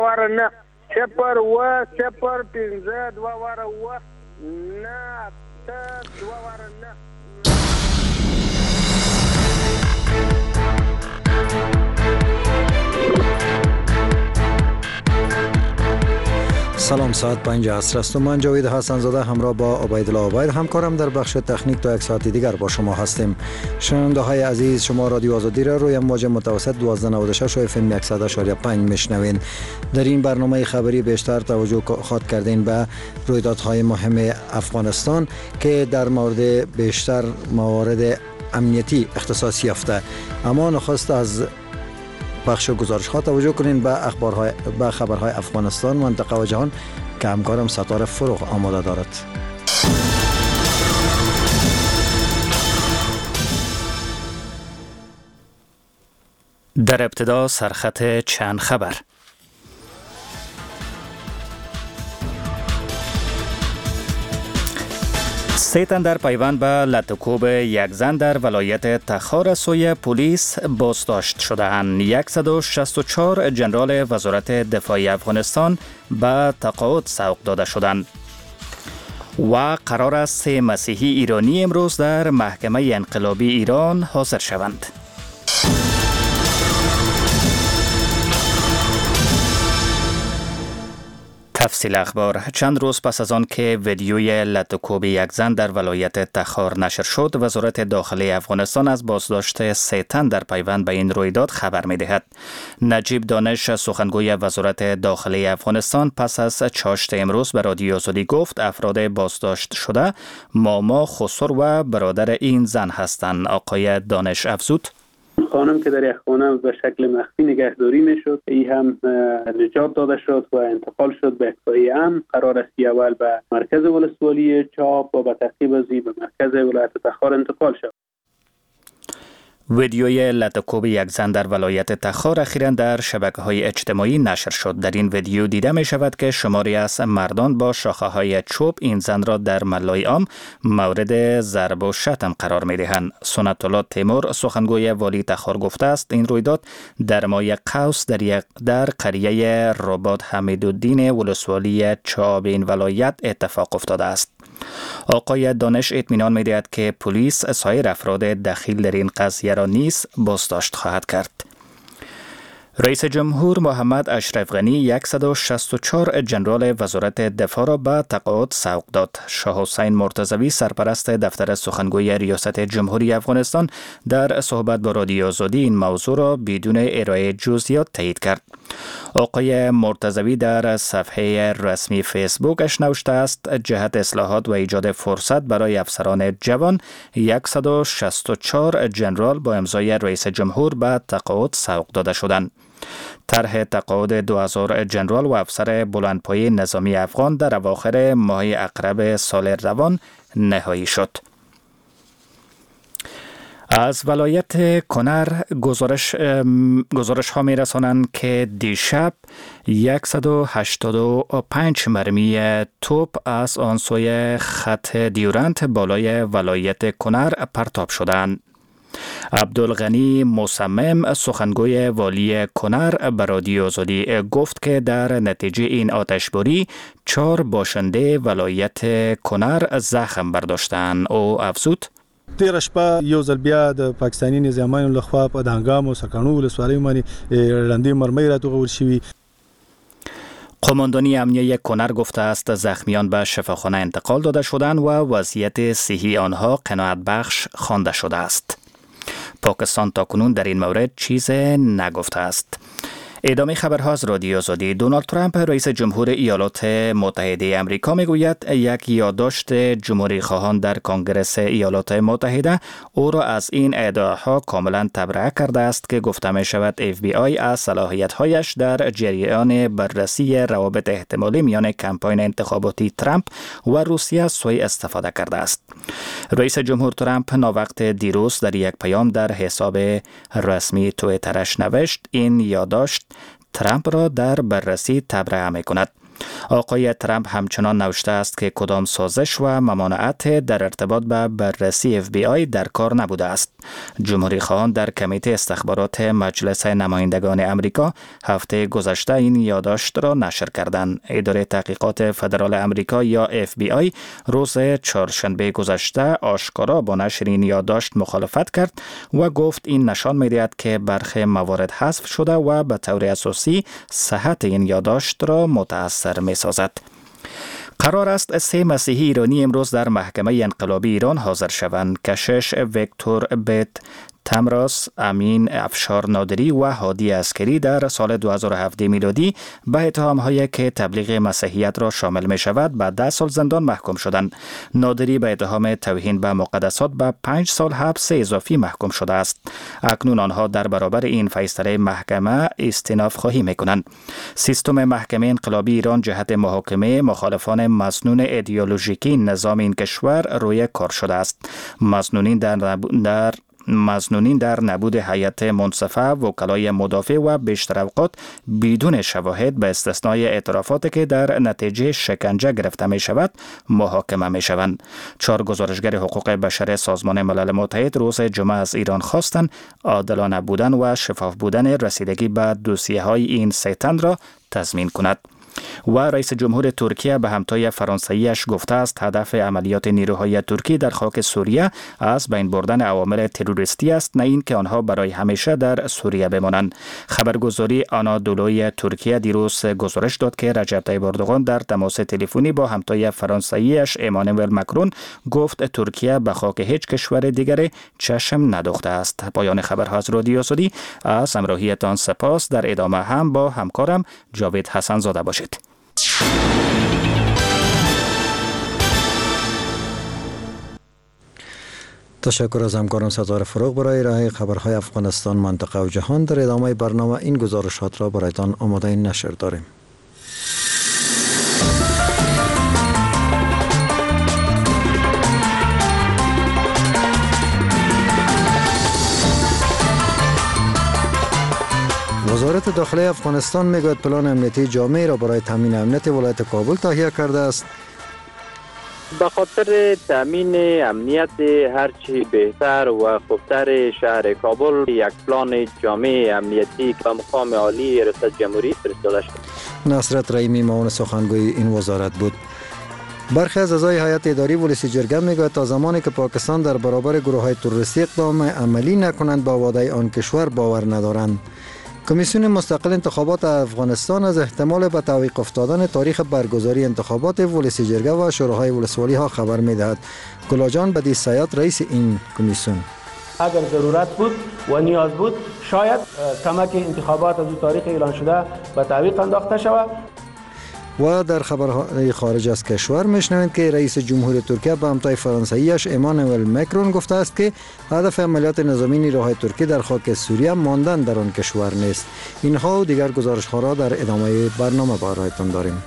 واره نه 0 و 0 15 2 واره و نه 2 واره نه. سلام، ساعت 5 عصر است و من جاوید حسن زاده همراه با عبیدالله عبید همکارم در بخش تکنیک تا یک ساعت دیگر با شما هستیم. شنونده های عزیز، شما رادیو آزادی را روی موج متوسط 1296 و FM 100.5 میشنوین. در این برنامه خبری بیشتر توجه خواهد کردین به رویدادهای مهم افغانستان که در مورد بیشتر موارد امنیتی اختصاص یافته. اما نخست از بخش گزارش ها توجه کنین به خبرهای افغانستان، منطقه و جهان که همکارم ستاره فروغ آماده دارد. در ابتدا سرخط چند خبر. سه تن در پیوند به لطوکوب یک زن در ولایت تخار سوی پلیس بازداشت شده‌اند. 164 جنرال وزارت دفاع افغانستان به تقاعد سوق داده شدند. و قرار است 3 مسیحی ایرانی امروز در محکمه انقلابی ایران حاضر شوند. تفصیل اخبار. چند روز پس از آن که ویدیوی لطوکوب یک زن در ولایت تخار نشر شد، وزارت داخلی افغانستان از بازداشت 3 تن در پیوند به این رویداد خبر می‌دهد. نجیب دانش، سخنگوی وزارت داخلی افغانستان، پس از چاشت امروز به رادیو آزادی گفت افراد بازداشت شده ماما خسر و برادر این زن هستند. آقای دانش افزود: خانم که در یک خانه به شکل مخفی نگهداری میشد، این هم نجات داده شد و انتقال شد به اتباعی امن. قرار است اول به مرکز ولسوالی چاپ و به تعقیب از به مرکز ولایت تخار انتقال شد. ویدیوی لطوکوب یک زن در ولایت تخار اخیراً در شبکه‌های اجتماعی نشر شد. در این ویدیو دیده می شود که شماری از مردان با شاخه‌های چوب این زن را در محله‌های عام مورد ضرب و شتم قرار می دهند. سنت الله تیمور، سخنگوی والی تخار، گفته است این رویداد در ماه قوس در قریه رباط حمیدالدین ولسوالی چاب این ولایت اتفاق افتاده است. آقای دانش اطمینان می‌دهد که پلیس سایر افراد دخیل در این قضیه را نیز بازداشت خواهد کرد. رئیس جمهور محمد اشرف غنی 164 جنرال وزارت دفاع را به تقاعد سوق داد. شاه حسین مرتضوی، سرپرست دفتر سخنگوی ریاست جمهوری افغانستان، در صحبت با رادیو آزادی این موضوع را بدون ارائه جزئیات تایید کرد. آقای مرتضوی در صفحه رسمی فیسبوکش نوشته است جهت اصلاحات و ایجاد فرصت برای افسران جوان 164 جنرال با امضای رئیس جمهور به تقاعد سوق داده شدند. طرح تقاعد 2000 جنرال و افسر بلندپایه نظامی افغان در اواخر ماه اقرب سال روان نهایی شد. از ولایت کنر گزارش ها می رسانند که دیشب 185 مرمی توپ از آن سوی خط دیورنت بالای ولایت کنر پرتاب شدند. عبدالغنی مصمم، سخنگوی والی کنر، به رادیو آزادی گفت که در نتیجه این آتشباری 4 باشنده ولایت کنر زخم برداشتند. او افزود: تیر شپه یو ځل بیا د پاکستاني نظامیانو لخوا په دهنګام او سرکانو ولسوالۍ باندې لاندې مرمۍ راټوکول شوي. قماندانی امنیه کنر گفته است زخمیان به شفاخانه انتقال داده شدند و وضعیت صحی آنها قناعت بخش خوانده شده است. پاکستان تاکنون در این مورد چیز نگفته است. ادامه خبرها از رادیو آزادی. دونالد ترامپ، رئیس جمهور ایالات متحده آمریکا، میگوید یک یادداشت جمهوری خواهان در کنگره ایالات متحده او را از این ادعاها کاملا تبرئه کرده است که گفته می شود FBI از صلاحیت‌هایش در جریان بررسی روابط احتمالی میان کمپاین انتخاباتی ترامپ و روسیه سوء استفاده کرده است. رئیس جمهور ترامپ ناوقت دیروز در یک پیام در حساب رسمی توییترش نوشت این یادداشت ترامپ را در بررسی تبرئه می کند. آقای ترامپ همچنان نوشته است که کدام سازش و ممانعت در ارتباط به بررسی FBI در کار نبوده است. جمهوری خواهان در کمیته استخبارات مجلس نمایندگان امریکا هفته گذشته این یادداشت را نشر کردند. اداره تحقیقات فدرال امریکا یا FBI روز چهارشنبه گذشته آشکارا با نشر این یادداشت مخالفت کرد و گفت این نشان می‌دهد که برخی موارد حذف شده و به طور اساسی صحت این یادداشت را متأثر می‌سازد. قرار است 3 مسیحی ایرانی امروز در محکمه انقلابی ایران حاضر شوند. کشش ویکتور بیت تمراس، امین افشار نادری و هادی عسکری در سال 2017 میلادی به اتهام‌هایی که تبلیغ مسیحیت را شامل می شود به 10 سال زندان محکوم شدند. نادری به اتهام توهین به مقدسات به 5 سال حبس اضافی محکوم شده است. اکنون آنها در برابر این فیصله محکمه استئناف خواهی می‌کنند. سیستم محکمه انقلابی ایران جهت محاکمه مخالفان مسنون ایدئولوژیکی نظام این کشور روی کار شده است. مظنونین در نبود هیئت منصفه، وکلای مدافع و بیشتر اوقات بدون شواهد به استثنای اعترافاتی که در نتیجه شکنجه گرفته می شود محاکمه می شوند. 4 گزارشگر حقوق بشر سازمان ملل متحد روز جمعه از ایران خواستند عادلانه بودن و شفاف بودن رسیدگی به دوسیه های این 3 تن را تضمین کند. و رئیس جمهور ترکیه به همتای فرانسویش گفته است هدف عملیات نیروهای ترکی در خاک سوریه از بین بردن عوامل تروریستی است، نه اینکه آنها برای همیشه در سوریه بمانند. خبرگزاری آنادولوی ترکیه دیروز گزارش داد که رجب طیب اردوغان در تماس تلفنی با همتای فرانسویش امانوئل مکرون گفت ترکیه به خاک هیچ کشور دیگری چشم ندوخته است. پایان خبرها از رادیو آزادی. از همراهیتان سپاس. در ادامه هم با همکارم جاوید حسن زاده باشید. تشکر از همکارم ستاره فروغ برای ارائه خبرهای افغانستان، منطقه و جهان. در ادامه برنامه این گزارشات را برایتان آماده نشر داریم. وزارت داخلی افغانستان میگوید پلان امنیتی جامع را برای تامین امنیت ولایت کابل تهیه کرده است. به خاطر تامین امنیت هرچی بهتر و خوبتر شهر کابل یک پلان جامع امنیتی به مقام عالی ریاست جمهوری فرستاده شد. نصرت رحیمی معاون سخنگوی این وزارت بود. برخی از اعضای هیئت اداری ولسی جرگه میگوید تا زمانی که پاکستان در برابر گروه‌های تروریستی اقدام عملی نکنند با وعده آن کشور باور ندارند. کمیسیون مستقل انتخابات افغانستان از احتمال به تعویق افتادن تاریخ برگزاری انتخابات ولسی جرگه و شوراهای ولسوالی ها خبر می‌دهد. گلاجان بدی سیاد رئیس این کمیسیون: اگر ضرورت بود و نیاز بود شاید کمک انتخابات از تاریخ اعلان شده به تعویق انداخته شود. و در خبرهای خارج از کشور میشنوید که رئیس جمهور ترکیه به همتای فرانسویش امانوئل مکرون گفته است که هدف عملیات نظامی نیروهای ترکی در خاک سوریه ماندن در آن کشور نیست. اینها و دیگر گزارش‌ها را در ادامه برنامه برایتان داریم.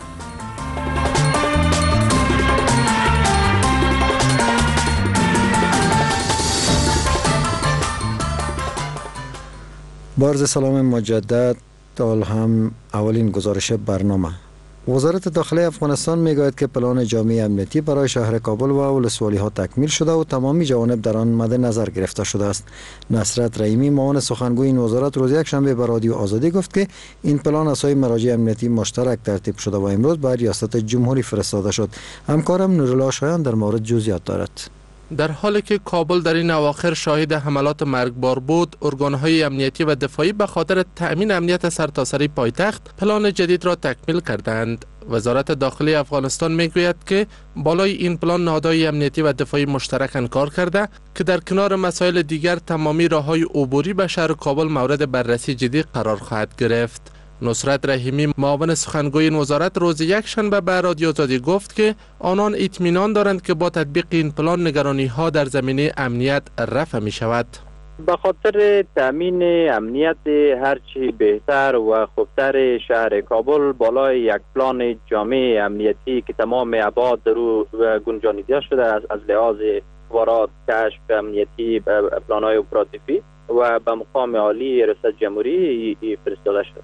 بارز سلام مجدد. تا هم اولین گزارش برنامه. وزارت داخلی افغانستان میگوید که پلان جامع امنیتی برای شهر کابل و ولسوالی ها تکمیل شده و تمامی جوانب در آن مد نظر گرفته شده است. نصرت رحیمی معاون سخنگوی این وزارت روز یکشنبه به رادیو آزادی گفت که این پلان از سوی مراجع امنیتی مشترک ترتیب شده و امروز به ریاست جمهوری فرستاده شد. همکارم نورالله شایان در مورد جزئیات دارد. در حالی که کابل در این اواخر شاهد حملات مرگبار بود، ارگان‌های امنیتی و دفاعی به خاطر تأمین امنیت سرتاسری پایتخت پلان جدید را تکمیل کردند. وزارت داخلی افغانستان میگوید که بالای این پلان نهادهای امنیتی و دفاعی مشترک کار کرده که در کنار مسائل دیگر تمامی راه‌های عبوری به شهر کابل مورد بررسی جدی قرار خواهد گرفت. نصرت رحیمی معاون سخنگوی این وزارت روز یکشنبه به رادیو آزادی گفت که آنان اطمینان دارند که با تطبیق این پلان نگرانی‌ها در زمینه امنیت رفع می شود. به خاطر تامین امنیت هرچی بهتر و خوبتر شهر کابل بالای یک پلان جامع امنیتی که تمام ابعاد در او گنجانیده شده از لحاظ وارد کشف امنیتی پلان‌های اپراتیوی و به مقام عالی ریاست جمهوری فرستاده شد.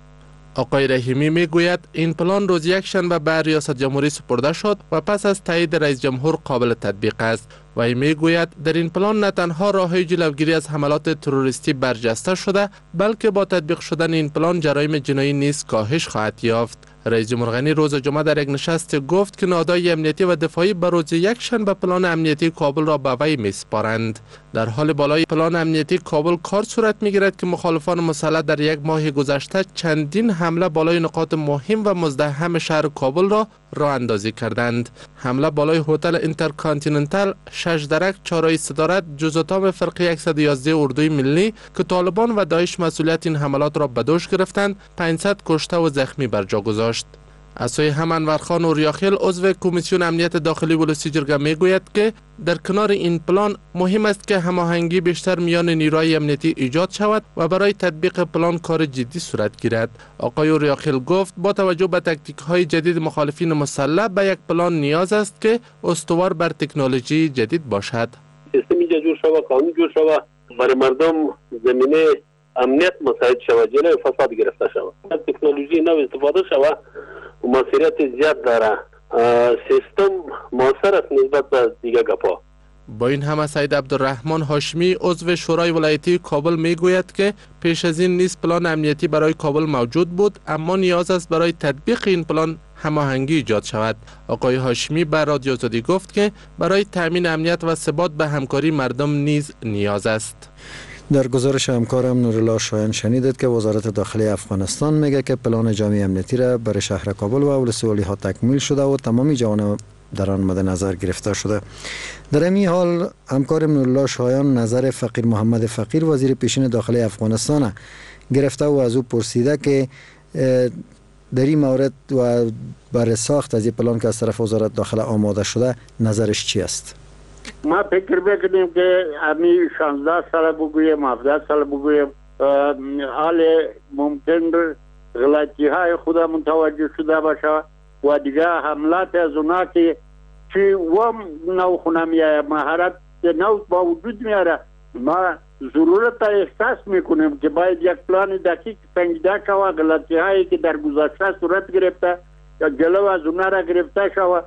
آقای رحیمی میگوید این پلان روز یکشنبه به ریاست جمهوری سپرده شد و پس از تایید رئیس جمهور قابل تطبیق است. و میگوید در این پلان نه تنها راههای جلوگیری از حملات تروریستی برجسته شده، بلکه با تطبیق شدن این پلان جرایم جنایی نیز کاهش خواهد یافت. رئیس جمهور غنی روز جمعه در یک نشست گفت که نهادهای امنیتی و دفاعی به روز یکشنبه پلان امنیتی کابل را به وی میسپارند. در حال بالای پلان امنیتی کابل کار صورت میگیرد که مخالفان مسلح در یک ماه گذشته چندین حمله بالای نقاط مهم و مزدحم شهر کابل را راه اندازی کردند. حمله بالای هتل اینترکانتیننتال، 6 درک، چهارراه صدارت، جزء فرقه 111 اردوی ملی که طالبان و داعش مسئولیت این حملات را به دوش گرفتند، 500 کشته و زخمی بر جا گذاشت. از سوی هم انورخان اوریاخیل عضو کمیسیون امنیت داخلی ولسی جرگه میگوید که در کنار این پلان مهم است که هماهنگی بیشتر میان نیروهای امنیتی ایجاد شود و برای تطبیق پلان کار جدی صورت گیرد. آقای اوریاخیل گفت با توجه به تاکتیک های جدید مخالفین مسلح به یک پلان نیاز است که استوار بر تکنولوژی جدید باشد. سیستمی جور شود، قانون جور شود، برای مردم زمینه امنیت مساعد شود، جلوی فساد گرفته شود، تکنولوژی نو استفاده شود و موثریت زیاد داره. سیستم موثر است نسبت به دیگه گپا. با این همه سید عبدالرحمن هاشمی عضو شورای ولایتی کابل میگوید که پیش از این نیز پلان امنیتی برای کابل موجود بود، اما نیاز است برای تطبیق این پلان هماهنگی ایجاد شود. آقای هاشمی به رادیو آزادی گفت که برای تامین امنیت و ثبات به همکاری مردم نیز نیاز است. در گزارش همکارم نورالله شایان شنیدید که وزارت داخلی افغانستان میگه که پلان جامع امنیتی را برای شهر کابل و ولسوالی ها تکمیل شده و تمامی جوانب در آن مد نظر گرفته شده. در این حال همکارم نورالله شایان نظر فقیر محمد فقیر وزیر پیشین داخلی افغانستان گرفته و از او پرسیده که در این مورد و برای ساخت از این پلان که از طرف وزارت داخله آماده شده نظرش چی است؟ ما فکر بکنیم که امی 16 سال بگویم 17 سال بگویم حال ممکن غلطی های خدا متوجه شده باشه و دیگه حملات از اونا که چی و نو خونه میایه مهارت نو با وجود میاره، ما ضرورت احساس میکنیم که باید یک پلان دقیق سنجیده شود. غلطی هایی که در گذشته صورت گرفته یا جلو از اونا را گرفته شود.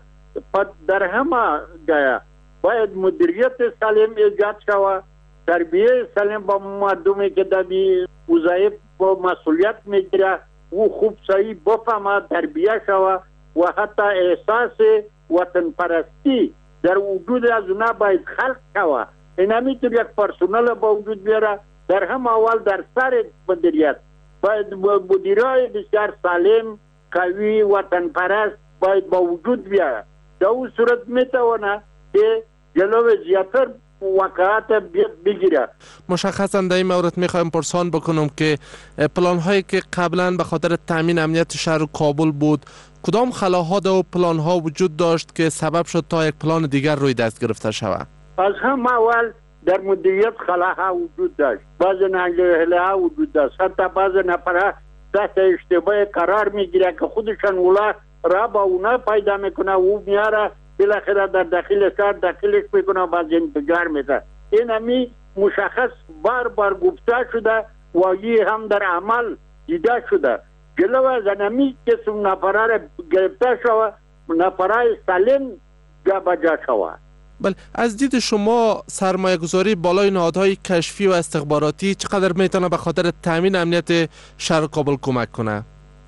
در همه جای باید مدیریت سالم ایجاد شود، تربیه سالم با مردمی که در وظایف با مسئولیت میگیره و خوب صحیح بفهمه تربیه شود و حتی احساس وطن پرستی در وجود از اونا باید خلق شود. این همیتون یک پرسونل با وجود بیاره. در هم اول در سر مدیریت باید مدیرای بسیار سالم قوی وطن پرست باید با وجود بیاره. در اون صورت میتونه که جلو زیاتر واقعات بگیره. مشخصا در این مورد میخوایم پرسان بکنم که پلان هایی که قبلا به خاطر تامین امنیت شهر کابل بود، کدام خلاها و پلان ها وجود داشت که سبب شد تا یک پلان دیگر روی دست گرفته شود؟ از هم اول در مدیریت خلاها وجود داشت، بعض ناجوهله ها وجود داشت، حتی بعض نفرها تحت اشتباه قرار میگیره که خودشان اولا را با اونا پیدا میکنه و میاره بالاخره در داخل شهر داخلش میکنه بعض انفجار میده. این همی مشخص بار بار گفته شده و هم در عمل دیده شده. جلو از همی قسم نفره را گرفته شود، نفرهای سالم جا بجا شود. بله، از دید شما سرمایه گذاری بالای نهادهای کشفی و استخباراتی چقدر میتونه به خاطر تامین امنیت شهر کابل کمک کنه؟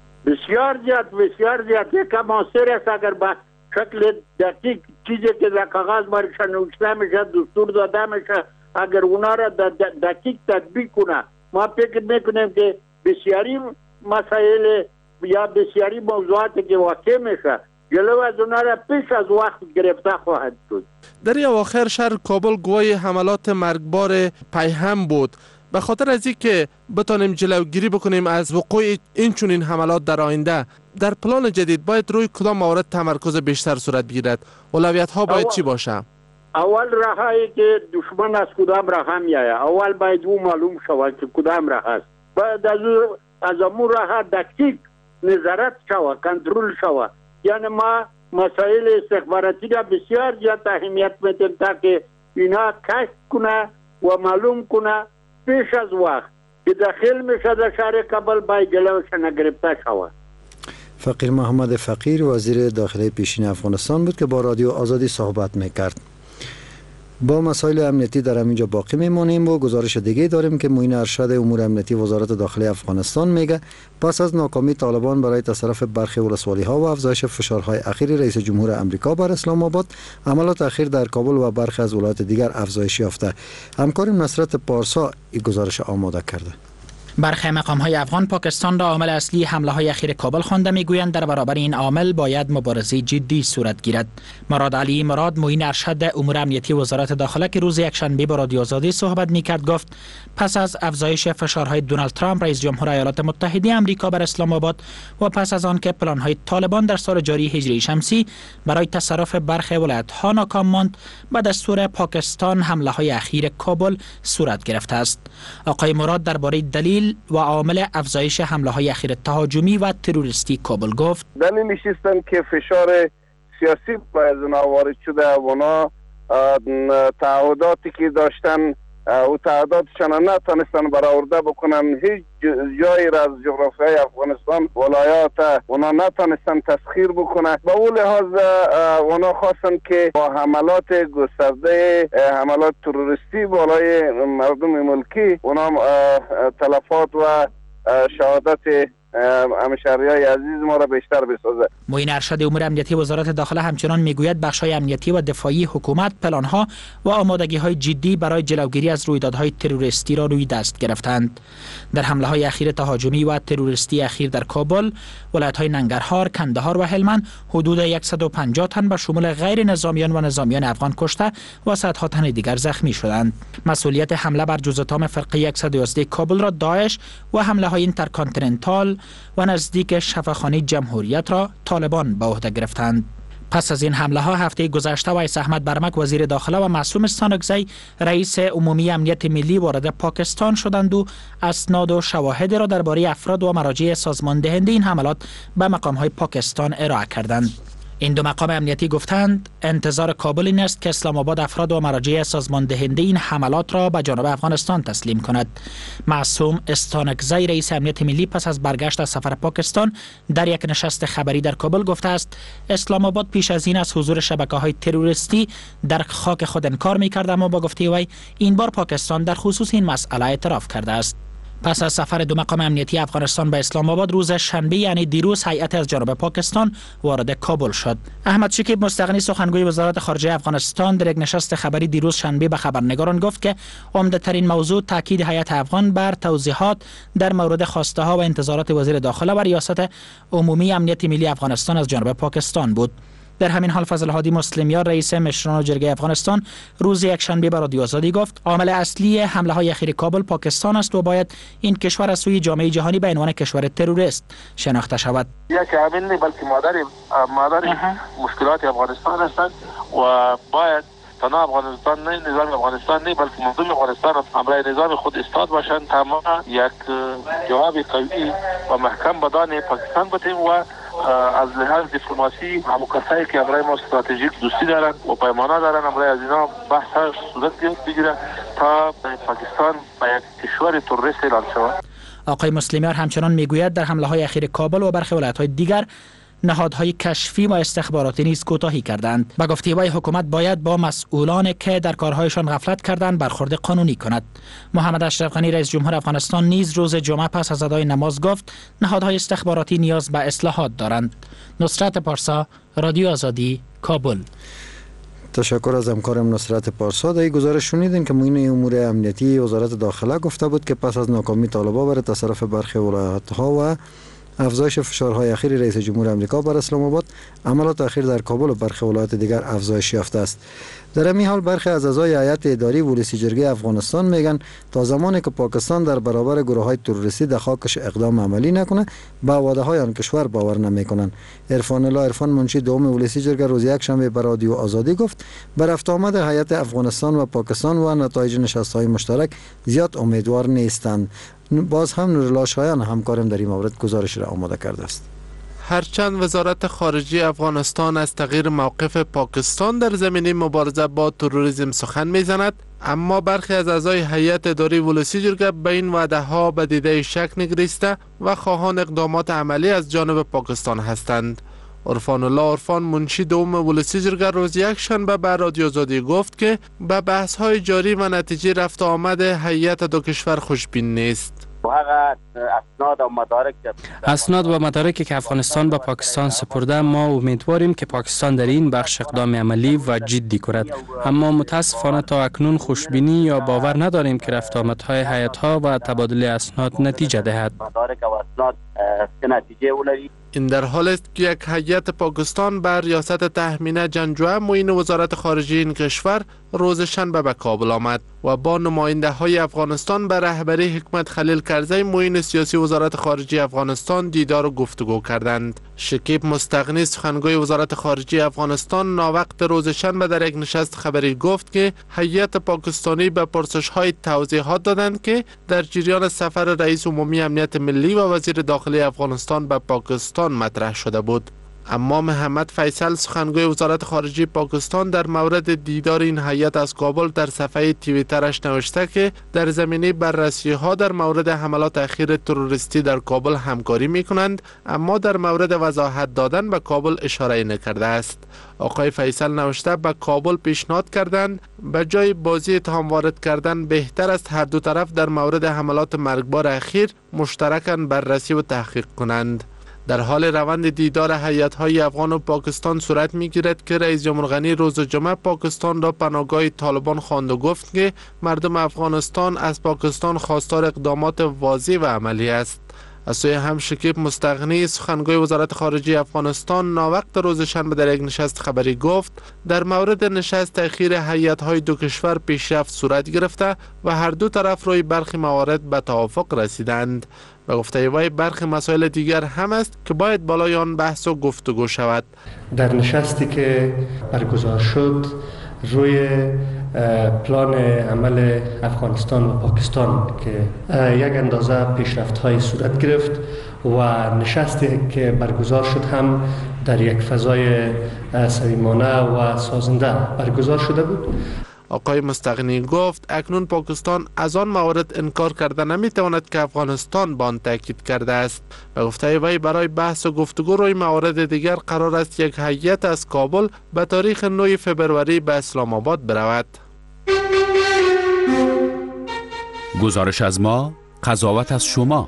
بسیار زیاد، بسیار زیاد. یک موثر است اگر به شکل دقیق چیزی که در کاغذ برشن نوشته میشه دستور داده میشه اگر اونا را دقیق تطبیق کنه. ما فکر میکنیم که بسیاری مسائل یا بسیاری موضوعاتی که واقع میشه جلو از اونا را پیش از وقت گرفته خواهد شد. در اواخر شهر کابل گواه حملات مرگبار پیهم بود. به خاطر از اینکه بتانیم جلوگیری بکنیم از وقوع این چنین حملات در آینده، در پلان جدید باید روی کدام موارد تمرکز بیشتر صورت بگیرد؟ اولویت ها باید چی باشه؟ اول راهایی که دشمن از کدام راه میآید اول باید او معلوم شود که کدام راه است. باید از امور راه دقیق نظارت شود، کنترل شود. یعنی ما مسائل استخباراتی را بسیار زیاد اهمیت میدیم تا که اینا کشف کنه و معلوم کنه پیش از وقت که داخل میشه در شهر کابل باید جلوش نگرفته شود. فقیر محمد فقیر وزیر داخلی پیشین افغانستان بود که با رادیو آزادی صحبت میکرد. با مسائل امنیتی در همینجا باقی میمانیم و گزارش دیگه داریم که معین ارشد امور امنیتی وزارت داخلی افغانستان میگه پس از ناکامی طالبان برای تصرف برخی ولسوالی ها و افزایش فشارهای اخیر رئیس جمهور امریکا بر اسلام آباد، عملات اخیر در کابل و برخی از ولایات دیگر افزایش یافته. همکارم نصرت پارسا این گزارش آماده کرده. برخی مقام‌های افغان پاکستان را عامل اصلی حمله‌های اخیر کابل خوانده می‌گویند در برابر این عامل باید مبارزه جدی صورت گیرد. مراد علی مراد معین ارشد امور امنیتی وزارت داخله که روز یکشنبه با رادیو آزادی صحبت می‌کرد گفت پس از افزایش فشارهای دونالد ترامپ رئیس جمهور ایالات متحده آمریکا بر اسلام آباد و پس از آن که پلان‌های طالبان در سال جاری هجری شمسی برای تصرف برخی ولایت‌ها ناکام ماند، به دستور پاکستان حمله‌های اخیر کابل صورت گرفته است. آقای مراد درباره دلیل و عامل افزایش حمله‌های اخیر تهاجمی و تروریستی کابل گفت دلیل نشستن که فشار سیاسی باید وارد شده، اونا تعهداتی که داشتن و تعهداتشان نتونستن برآورده بکنن. هیچ جایی را از جغرافیای افغانستان ولایات اونا نتونستن تسخیر بکنن. با اون لحاظ اونا خواستن که با حملات گسترده، حملات تروریستی بالای مردم ملکی اونا تلفات و شهادت همشهریای عزیز ما را بیشتر بسازه. معین ارشد امور امنیتی وزارت داخله همچنان میگوید بخش‌های امنیتی و دفاعی حکومت پلان‌ها و آمادگی‌های جدی برای جلوگیری از رویدادهای تروریستی را روی دست گرفتند. در حمله‌های اخیر تهاجمی و تروریستی اخیر در کابل، ولایت‌های ننگرهار، کندهار و هلمند حدود 150 تن به شمول غیر نظامیان و نظامیان افغان کشته و صدها تن دیگر زخمی شدند. مسئولیت حمله بر جزءتام فرقه 111 کابل را داعش و حمله‌های اینترکانتیننتال و نزدیک شفاخانه جمهوریت را طالبان به عهده گرفتند. پس از این حمله ها هفته گذشته ویس احمد برمک وزیر داخله و معصوم استانکزی رئیس عمومی امنیت ملی وارد پاکستان شدند و اسناد و شواهد را درباره افراد و مراجع سازمان دهنده این حملات به مقام های پاکستان ارائه کردند. این دو مقام امنیتی گفتند انتظار کابل این است که اسلام آباد افراد و مراجع سازمان دهنده این حملات را به جانب افغانستان تسلیم کند. معصوم استانکزی رئیس امنیت ملی پس از برگشت از سفر پاکستان در یک نشست خبری در کابل گفته است اسلام آباد پیش از این از حضور شبکه‌های تروریستی در خاک خود انکار می‌کرد، اما با گفته وی این بار پاکستان در خصوص این مسئله اعتراف کرده است. پس از سفر دو مقام امنیتی افغانستان به اسلام آباد روز شنبه یعنی دیروز هیئت از جانب پاکستان وارد کابل شد. احمد شکیب مستغنی سخنگوی وزارت خارجه افغانستان در یک نشست خبری دیروز شنبه به خبرنگاران گفت که عمده‌ترین موضوع تاکید هیئت افغان بر توضیحات در مورد خواسته ها و انتظارات وزیر داخله و ریاست عمومی امنیت ملی افغانستان از جانب پاکستان بود. در همین حال فضل هادی مسلمیار رئیس مشران و جرگه افغانستان روز یکشنبه به رادیو آزادی گفت عامل اصلی حمله های اخیر کابل پاکستان است و باید این کشور از سوی جامعه جهانی به عنوان کشور تروریست شناخته شود. یک عامل نه بلکه مادر مشکلات افغانستان هستند و باید تنها افغانستان نه، نظام افغانستان نه بلکه مردم افغانستان همراه نظام خود استاد باشند تا ما یک جواب قوی و محکم بدان پاکستان بدیم و از لحاظ دیپلماسی همکارایی که برای ما استراتژیک دوستی دارند و پیمانه دارند برای از اینا بحث صورت بگیرد تا پاکستان به یک کشور تروریست اعلام شود. آقای مسلمیار همچنان میگوید در حمله های اخیر کابل و برخی ولایت‌های دیگر نهادهای کشفی و استخباراتی نیز کوتاهی کردند. به گفته وی حکومت باید با مسئولان که در کارهایشان غفلت کردند برخورد قانونی کند. محمد اشرف غنی رئیس جمهور افغانستان نیز روز جمعه پس از ادای نماز گفت نهادهای استخباراتی نیاز به اصلاحات دارند. نصرت پارسا، رادیو آزادی، کابل. تشکر از همکارم نصرت پارسا. در این گزارش شنیدین که معین امور امنیتی وزارت داخله گفته بود که پس از ناکامی طالبان برای تصرف برخی ولایت‌ها و افزایش فشارهای اخیر رئیس جمهور امریکا بر اسلام آباد، عملات اخیر در کابل و برخی ولایات دیگر افزایش یافته است. در همین حال برخی از اعضای هیئت اداری ولسی جرگه افغانستان میگن تا زمانی که پاکستان در برابر گروه‌های تروریستی در خاکش اقدام عملی نکنه به وعده‌های آن کشور باور نمیکنن. عرفان الله عرفان منشی دوم ولسی جرگه روز یکشنبه به رادیو آزادی گفت بر رفت آمد هیئت افغانستان و پاکستان و نتایج نشست‌های مشترک زیاد امیدوار نیستند. باز هم نورالله شایان همکارم در این مورد گزارش را آماده کرده است. هرچند وزارت خارجه افغانستان از تغییر موقف پاکستان در زمینه مبارزه با تروریسم سخن میزند، اما برخی از اعضای هیئت اداری ولسی جرگه به این وعده ها به دیده شک نگریسته و خواهان اقدامات عملی از جانب پاکستان هستند. عرفان الله عرفان، منشی دوم ولسی جرگه، روز یکشنبه به رادیو آزادی گفت که به بحث های جاری و نتیجه رفت آمد هیئت دو کشور خوشبین نیست. اسناد و مدارکی که افغانستان به پاکستان سپرده، ما امیدواریم که پاکستان در این بخش اقدام عملی و جدی کند، اما متاسفانه تا اکنون خوشبینی یا باور نداریم که رفت آمدهای هیئت‌ها و تبادل اسناد نتیجه دهد. این در حال است که یک هیئت پاکستان بر ریاست تهمینه جنجوه معین وزارت خارجه این کشور روز شنبه به کابل آمد و با نماینده های افغانستان به رهبری حکمت خلیل کرزی معین سیاسی وزارت خارجه افغانستان دیدار و گفتگو کردند. شکیب مستغنی، سخنگوی وزارت خارجه افغانستان، ناوقت روز شنبه در یک نشست خبری گفت که هیئت پاکستانی به پرسش های توضیحات دادند که در جریان سفر رئیس عمومی امنیت ملی و وزیر داخلی افغانستان به پاکستان مطرح شده بود. اما محمد فیصل، سخنگوی وزارت خارجه پاکستان، در مورد دیدار این هیئت از کابل در صفحه توییترش نوشته که در زمینه بررسی ها در مورد حملات اخیر تروریستی در کابل همکاری می کنند، اما در مورد وضاحت دادن به کابل اشاره نکرده است. آقای فیصل نوشته به کابل پیشنهاد کردند به جای بازی اتهام وارد کردن بهتر است هر دو طرف در مورد حملات مرگبار اخیر مشترکاً بررسی و تحقیق کنند. در حال روند دیدار هیئت‌های افغان و پاکستان صورت می‌گیرد که رئیس جمهور غنی روز جمعه پاکستان را پناهگاه طالبان خواند و گفت که مردم افغانستان از پاکستان خواستار اقدامات واضح و عملی است. از سوی هم شکیب مستغنی، سخنگوی وزارت خارجه افغانستان، ناوقت روز شنبه در یک نشست خبری گفت در مورد نشست تأخیر هیئت‌های دو کشور پیشرفت صورت گرفته و هر دو طرف روی برخی موارد به توافق رسیدند. و گفته وی برخی مسائل دیگر هم است که باید بالای آن بحث و گفتگو شود. در نشستی که برگزار شد روی پلان عمل افغانستان و پاکستان که یک اندازه پیشرفت‌های صورت گرفت و نشستی که برگزار شد هم در یک فضای صمیمانه و سازنده برگزار شده بود. آقای مستغنی گفت اکنون پاکستان از آن موارد انکار کرده نمیتواند که افغانستان با آن تاکید کرده است و گفته وی برای بحث و گفتگو روی موارد دیگر قرار است یک هیئت از کابل به تاریخ 9 فبروری به اسلام آباد برود. گزارش از ما، قضاوت از شما.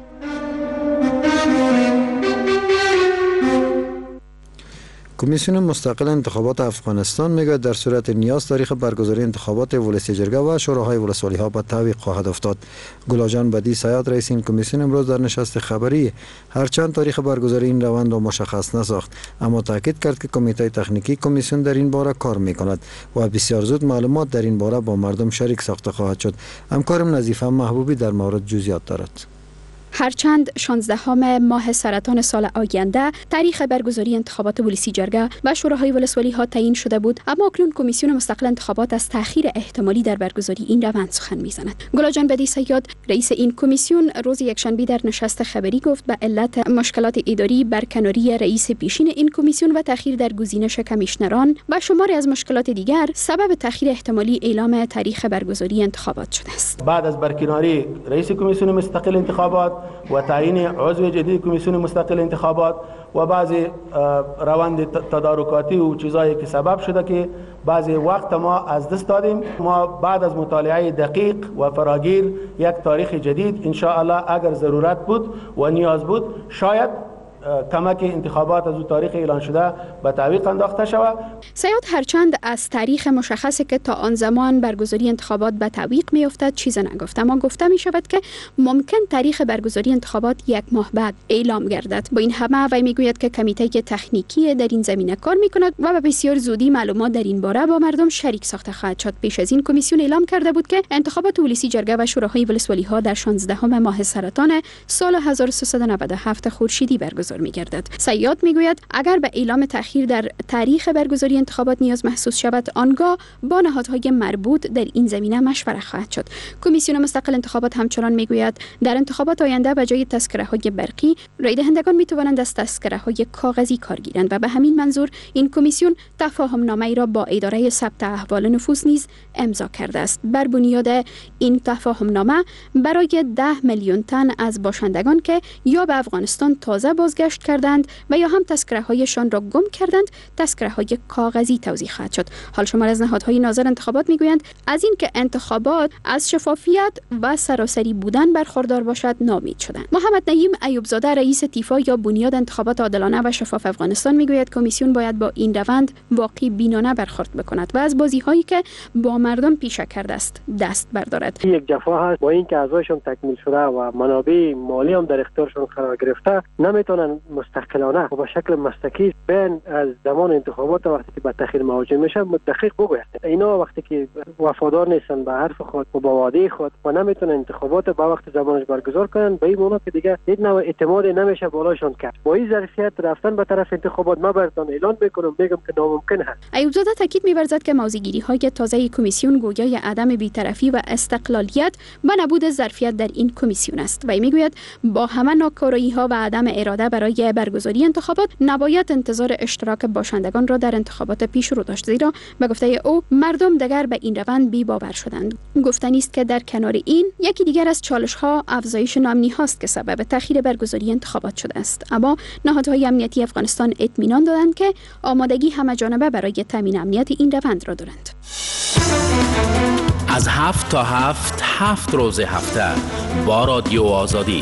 کمیسیون مستقل انتخابات افغانستان میگوید در صورت نیاز تاریخ برگزاری انتخابات ولسی جرگه و شوراهای ولسوالی ها به تعویق خواهد افتاد. گلاجان بدی سیاد، رئیس این کمیسیون، امروز در نشست خبری هرچند تاریخ برگزاری این روند را مشخص نساخت، اما تاکید کرد که کمیته تکنیکی کمیسیون در این باره کار میکند و بسیار زود معلومات در این باره با مردم شریک ساخته خواهد شد. همکارم نظیفه محبوبی در مورد جزئیات دارد. هرچند 16 ماه سرطان سال آینده تاریخ برگزاری انتخابات ولسی جرگه و شوراهای ولسوالی ها تعیین شده بود، اما اکنون کمیسیون مستقل انتخابات از تأخیر احتمالی در برگزاری این روند سخن میزند. گلاجان بدی سیاد، رئیس این کمیسیون، روز یکشنبه در نشست خبری گفت به علت مشکلات اداری برکناری رئیس پیشین این کمیسیون و تأخیر در گزینش کمیشنران و شماری از مشکلات دیگر سبب تأخیر احتمالی اعلام تاریخ برگزاری انتخابات شده است. بعد از برکناری رئیس کمیسیون مستقل انتخابات و تعیین عضو جدید کمیسیون مستقل انتخابات و بعضی روند تدارکاتی و چیزایی که سبب شده که بعضی وقت ما از دست دادیم، ما بعد از مطالعه دقیق و فراگیر یک تاریخ جدید ان شاء الله اگر ضرورت بود و نیاز بود شاید کمک انتخابات از او تاریخ اعلان شده به تعویق انداخته شود. سیاد هرچند از تاریخ مشخصی که تا آن زمان برگزاری انتخابات به تعویق میافتد چیز نگفت، اما گفته می شود که ممکن تاریخ برگزاری انتخابات 1 ماه بعد اعلام گردد. با این همه وی میگوید که کمیته تکنیکی در این زمینه کار میکند و به بسیار زودی معلومات در این باره با مردم شریک ساخته خواهد شد. پیش از این کمیسیون اعلام کرده بود که انتخابات ولسی جرگه و شوراهای ولسوالی ها در 16 ماه سرطان سال 1397 خورشیدی برگزار انتظار می‌گردد. صیاد میگوید اگر به اعلام تأخیر در تاریخ برگزاری انتخابات نیاز محسوس شود، آنگاه با نهادهای مربوط در این زمینه مشورت خواهد شد. کمیسیون مستقل انتخابات همچنان میگوید در انتخابات آینده به جای تذکره‌های برقی، رای دهندگان میتوانند از تذکره‌های کاغذی کار گیرند و به همین منظور این کمیسیون تفاهم نامه‌ای را با اداره ثبت احوال نفوس نیز امضا کرده است. بر بنیاد این تفاهم نامه برای 10 میلیون تن از باشندگان که یا به افغانستان تازه بازگشت کردند و یا هم تذکره‌هایشان را گم کردند، تذکره‌های کاغذی توزیع خواهد شد. حال شمار از نهادهای ناظر انتخابات میگویند از اینکه انتخابات از شفافیت و سراسری بودن برخوردار باشد ناامید شدند. محمد نعیم ایوبزاده رئیس تیفا یا بنیاد انتخابات عادلانه و شفاف افغانستان میگوید کمیسیون باید با این روند واقعی بینانه برخورد بکند و از بازی‌هایی که با مردم پیشه کرده است دست بردارد. یک جفا هست، با اینکه اعضایشون تکمیل شده و منابع مالی هم در اختیارشون قرار گرفته، نمیتونن مستقلانه و به شکل مسلکی بین از زمان انتخابات وقتی که به تأخیر مواجه میشه دقیق بگوید. اینا وقتی که وفادار نیستن به حرف خود و به وعده خود و نمیتونن انتخابات به وقت زمانش برگزار کنن، به این معنی که دیگه یک نوع اعتماد نمیشه بالاشون کرد. با این ظرفیت رفتن به طرف انتخابات ما براتون اعلان میکنم، میگم که ناممکن است. ایوبزاده تاکید می‌ورزد که موضع‌گیری‌های تازه کمیسیون گویای عدم بی‌طرفی و استقلالیت و نبود ظرفیت در این کمیسیون است و میگوید با همه ناکارایی‌ها و عدم اراده برای برگزاری انتخابات نباید انتظار اشتراک باشندگان را در انتخابات پیش رو داشت، زیرا به گفته او مردم دیگر به این روند بی‌باور شدند. گفتنی است که در کنار این یکی دیگر از چالش‌ها افزایش ناامنی هاست که سبب تأخیر برگزاری انتخابات شده است، اما نهادهای امنیتی افغانستان اطمینان دادند که آمادگی همه‌جانبه برای تامین امنیت این روند را دارند. از 7 تا 7 روز هفته با رادیو آزادی.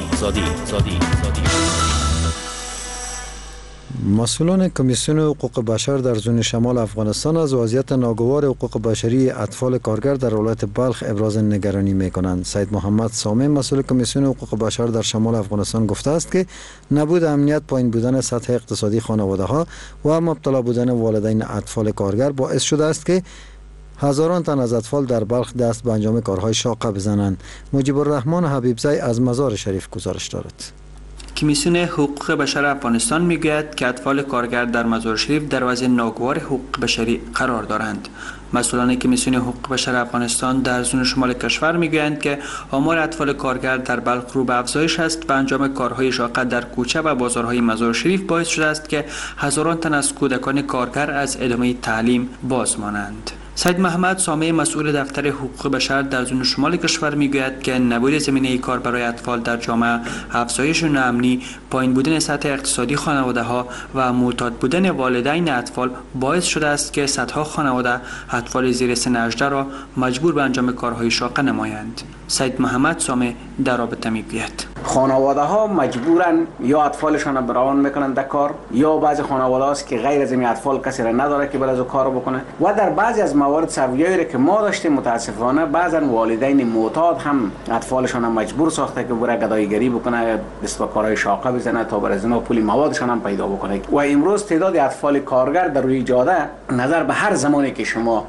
مسئولان کمیسیون حقوق بشر در زون شمال افغانستان از وضعیت ناگوار حقوق بشری اطفال کارگر در ولایت بلخ ابراز نگرانی می‌کنند. سید محمد سامع مسئول کمیسیون حقوق بشر در شمال افغانستان گفته است که نبود امنیت، پایین بودن سطح اقتصادی خانواده‌ها و مبتلا بودن والدین اطفال کارگر باعث شده است که هزاران تن از اطفال در بلخ دست به انجام کارهای شاقه بزنند. مجیب الرحمن حبیبزی از مزار شریف گزارش دارد. کمیسیون حقوق بشر افغانستان میگوید که اطفال کارگر در مزار شریف در وضع ناگوار حقوق بشری قرار دارند. مسئولان کمیسیون حقوق بشر افغانستان در زون شمال کشور میگویند که آمار اطفال کارگر در بلخ رو به افزایش است و انجام کارهای شاقه در کوچه و بازارهای مزار شریف باعث شده است که هزاران تن از کودکان کارگر از ادامه تعلیم باز مانند. سید محمد سامع مسئول دفتر حقوق بشر در زون شمال کشور میگوید که نبود زمینه کار برای اطفال در جامعه، افزایش ناامنی، پایین بودن سطح اقتصادی خانواده‌ها و معتاد بودن والدین اطفال باعث شده است که صدها خانواده اطفال زیر سن 18 را مجبور به انجام کارهای شاقه نمایند. سید محمد سامع در رابطه میگوید خانواده ها مجبورن یا اطفالشان بران میکنن در کار، یا بعضی خانواده هاست که غیر از این اطفال کسی را نداره که بلازو کارو بکنه و در بعضی از موارد سویایی که ما داشتیم متاسفانه بعضا والدین معتاد هم اطفالشان مجبور ساخته که بره گداییگری بکنه، دست به کارهای شاقه بزنه تا بر از اینا پول موادشان هم پیدا بکنه. و امروز تعداد اطفال کارگر در روی جاده نظر به هر زمانی که شما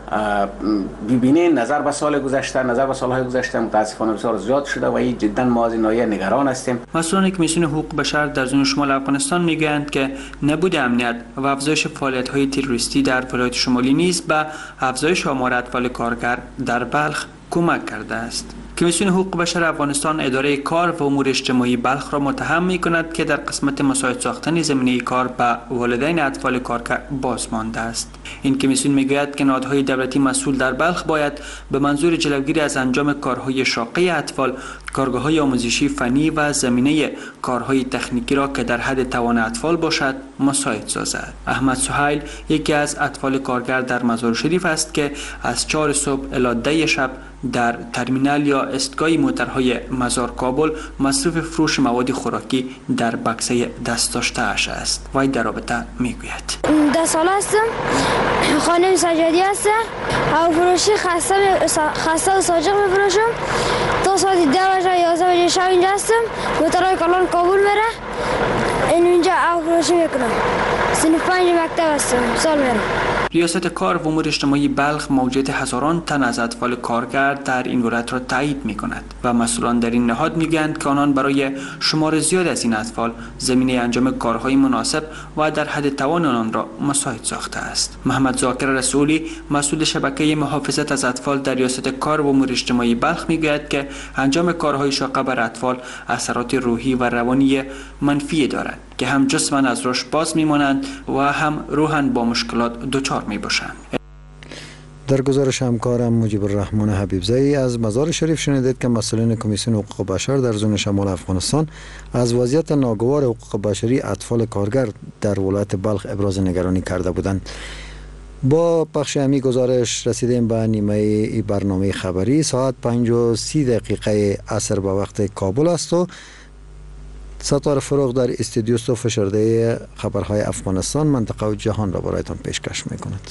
ببینین، نظر به سال گذشته، نظر به سالهای گذشته متاسفانه بسیار زیاد شده و این جدا ما از این ناحیه نگران هستیم. مسئولان کمیسیون حقوق بشر در زون شمال افغانستان میگویند که نبود امنیت و افزایش فعالیت‌های تروریستی در ولایت شمالی نیز به افزایش آمار اطفال کارگر در بلخ کمک کرده است. کمیسیون حقوق بشر افغانستان اداره کار و امور اجتماعی بلخ را متهم می‌کند که در قسمت مساعد ساختن زمینه کار به والدین اطفال کارگر باز مانده است. این کمیسیون میگوید که نهادهای دولتی مسئول در بلخ باید به منظور جلوگیری از انجام کارهای شاقه اطفال، کارگاه‌های آموزشی فنی و زمینه کارهای تکنیکی را که در حد توان اطفال باشد مساعد سازد. احمد سهیل یکی از اطفال کارگر در مزار شریف است که از 4 صبح الی 10 شب در ترمینال یا استگاه موترهای مزار کابل مصرف فروش مواد خوراکی در بکسه دست داشته اش است. وی در رابطه میگوید 10 سال هستم، خانم سجادی هستم، هوا فروشی خسته و ساجق میفروشم. تا ساعت 10 بجه 11 بجه شب اینجا هستم، موترهای کلان کابل میره، اینجا هوا فروشی میکنم. صنف 5 مکتب هستم، سال میرم. ریاست کار و امور اجتماعی بلخ موجودیت هزاران تن از اطفال کارگر در این ولایت را تایید می کند و مسئولان در این نهاد می گویند که آنان برای شمار زیاد از این اطفال زمینه انجام کارهای مناسب و در حد توان آنان را مساعد ساخته است. محمد ذاکر رسولی مسئول شبکه محافظت از اطفال در ریاست کار و امور اجتماعی بلخ می گوید که انجام کارهای شاقه بر اطفال اثرات روحی و روانی منفی دارد که هم جسماً از رشد باز میمانند و هم روحاً با مشکلات دچار می باشند. در گزارش همکارم مجیب الرحمن حبیبزایی از مزار شریف شنیدید که مسئولین کمیسیون حقوق بشر در زون شمال افغانستان از وضعیت ناگوار حقوق بشری اطفال کارگر در ولایت بلخ ابراز نگرانی کرده بودند. با پخش همی گزارش رسیدیم به نیمه برنامه خبری. ساعت 5:30 عصر به وقت کابل است و ستاره فروغ در استودیو فشرده خبرهای افغانستان، منطقه و جهان را برایتان پیشکش می‌کند.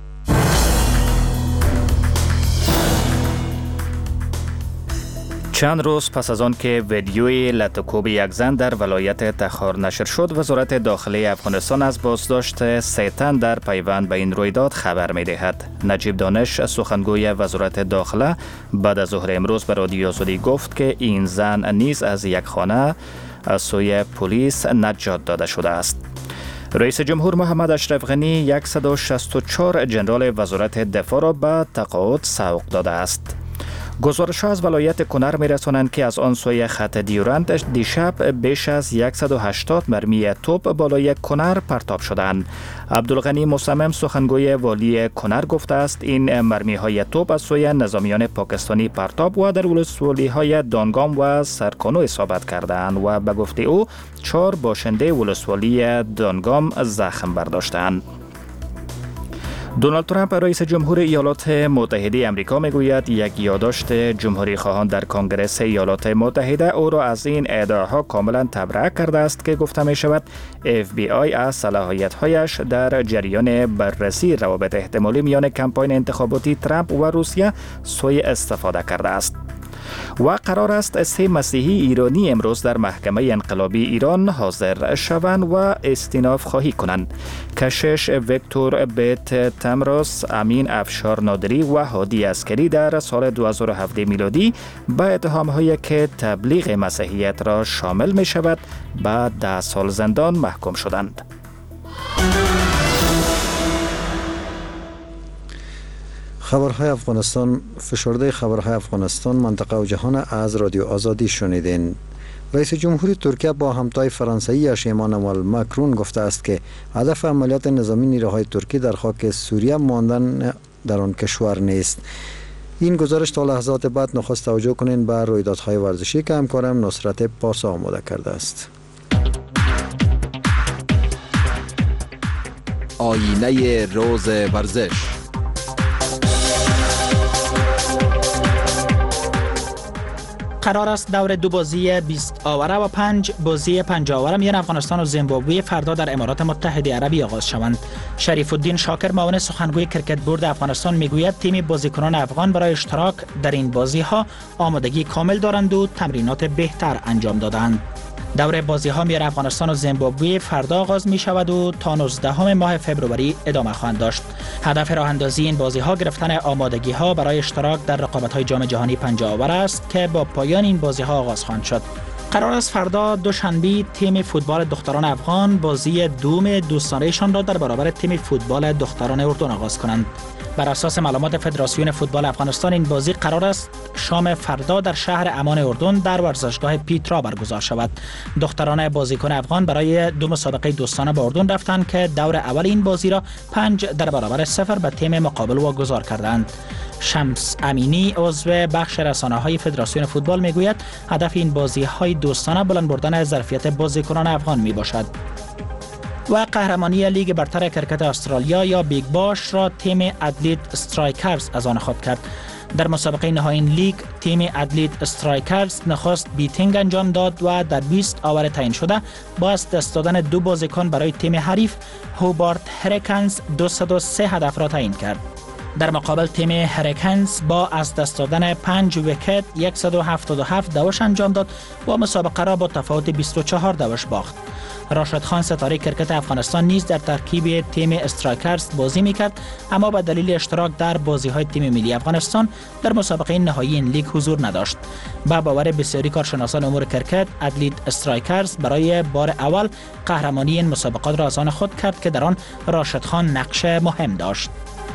چند روز پس از آن که ویدیوی لطوکوب یک زن در ولایت تخار نشر شد، وزارت داخلی افغانستان از بازداشت 3 تن در پیوند به این رویداد خبر می‌دهد. نجیب دانش سخنگوی وزارت داخله بعد از ظهر امروز به رادیو آزادی گفت که این زن نیز از یک خانه از سوی پلیس نجات داده شده است. رئیس جمهور محمد اشرف غنی 164 جنرال وزارت دفاع را به تقاعد سوق داده است. گزارش ها از ولایت کنر می رسانند که از آن سوی خط دیورند دیشب بیش از 180 مرمی توپ بالای کنر پرتاب شدند. عبدالغنی مصمم سخنگوی والی کنر گفته است این مرمی های توپ از سوی نظامیان پاکستانی پرتاب و در ولسوالی های دانگام و سرکانو اصابت کردند و به گفته او 4 باشنده ولسوالی دانگام زخم برداشتند. دونالد ترامپ رئیس جمهور ایالات متحده آمریکا میگوید یک یادداشت جمهوری خواهان در کنگره ایالات متحده او را از این ادعاها کاملا تبرئه کرده است که گفته می شود FBI از صلاحیت‌هایش در جریان بررسی روابط احتمالی میان کمپاین انتخاباتی ترامپ و روسیه سوء استفاده کرده است. و قرار است 3 مسیحی ایرانی امروز در محکمه انقلابی ایران حاضر شوند و استیناف خواهی کنند. کشش ویکتور بیت تمروس، امین افشار نادری و هادی عسکری در سال 2017 میلادی به اتهام‌هایی که تبلیغ مسیحیت را شامل می شود به 10 سال زندان محکوم شدند. خبرهای افغانستان، فشرده خبرهای افغانستان، منطقه و جهان از رادیو آزادی شنیدین. رئیس جمهوری ترکیه با همتای فرانسوی‌اش ایمانوئل ماکرون گفته است که هدف عملیات نظامی نیروهای ترکی در خاک سوریه ماندن در آن کشور نیست. این گزارش تا لحظات بعد نخست توجه کنین به رویدادهای ورزشی که همکارم نصرت پارسا آماده کرده است. آینه روز ورزش. قرار است دور 2 بازی 20 آوره و 5 بازی 5 آوره میان افغانستان و زیمبابوه فردا در امارات متحده عربی آغاز شوند. شریف الدین شاکر معاون سخنگوی کرکت بورد افغانستان میگوید تیم بازیکنان افغان برای اشتراک در این بازی ها آمادگی کامل دارند و تمرینات بهتر انجام دادند. دور بازی ها میان افغانستان و زیمبابوه فردا آغاز می شود و تا 19 ماه فوریه ادامه خواهند داشت. هدف راه اندازی این بازی ها گرفتن آمادگی ها برای اشتراک در رقابت های جام جهانی 5 آوره است که با پایان این بازی ها آغاز خواهند شد. قرار است فردا دوشنبه تیم فوتبال دختران افغان بازی دوم دوستانه‌شان را در برابر تیم فوتبال دختران اردن آغاز کنند. بر اساس معلومات فدراسیون فوتبال افغانستان این بازی قرار است شام فردا در شهر امان اردن در ورزشگاه پیترا برگزار شود. دختران بازیکن افغان برای 2 مسابقه دوستانه به اردن رفتند که دور اول این بازی را 5 در برابر 0 به تیم مقابل واگذار کردند. شمس امینی عضو بخش رسانه‌های فدراسیون فوتبال میگوید هدف این بازی‌های دوستانه بلند بردن ظرفیت بازیکنان افغان میباشد. و قهرمانی لیگ برتر کرکت استرالیا یا بیگ باش را تیم ادلیت استرایکرز از آن خود کرد. در مسابقه نهایی لیگ تیم ادلیت استرایکرز نخست بیتینگ انجام داد و در 20 آور تعیین شده با از دست دادن 2 بازیکن برای تیم حریف هوبارت هریکنز 203 هدف را تعیین کرد. در مقابل تیم هریکنز با از دست دادن 5 ویکت 177 دوش انجام داد و مسابقه را با تفاوت 24 دوش باخت. راشد خان ستاره کرکت افغانستان نیز در ترکیب تیم استرایکرز بازی میکرد، اما به دلیل اشتراک در بازی‌های تیم ملی افغانستان در مسابقه نهایی این لیگ حضور نداشت. با باور بسیاری کارشناسان امور کرکت، اتلیت استرایکرز برای بار اول قهرمانی این مسابقات را از آن خود کرد که در آن راشد خان نقش مهم داشت.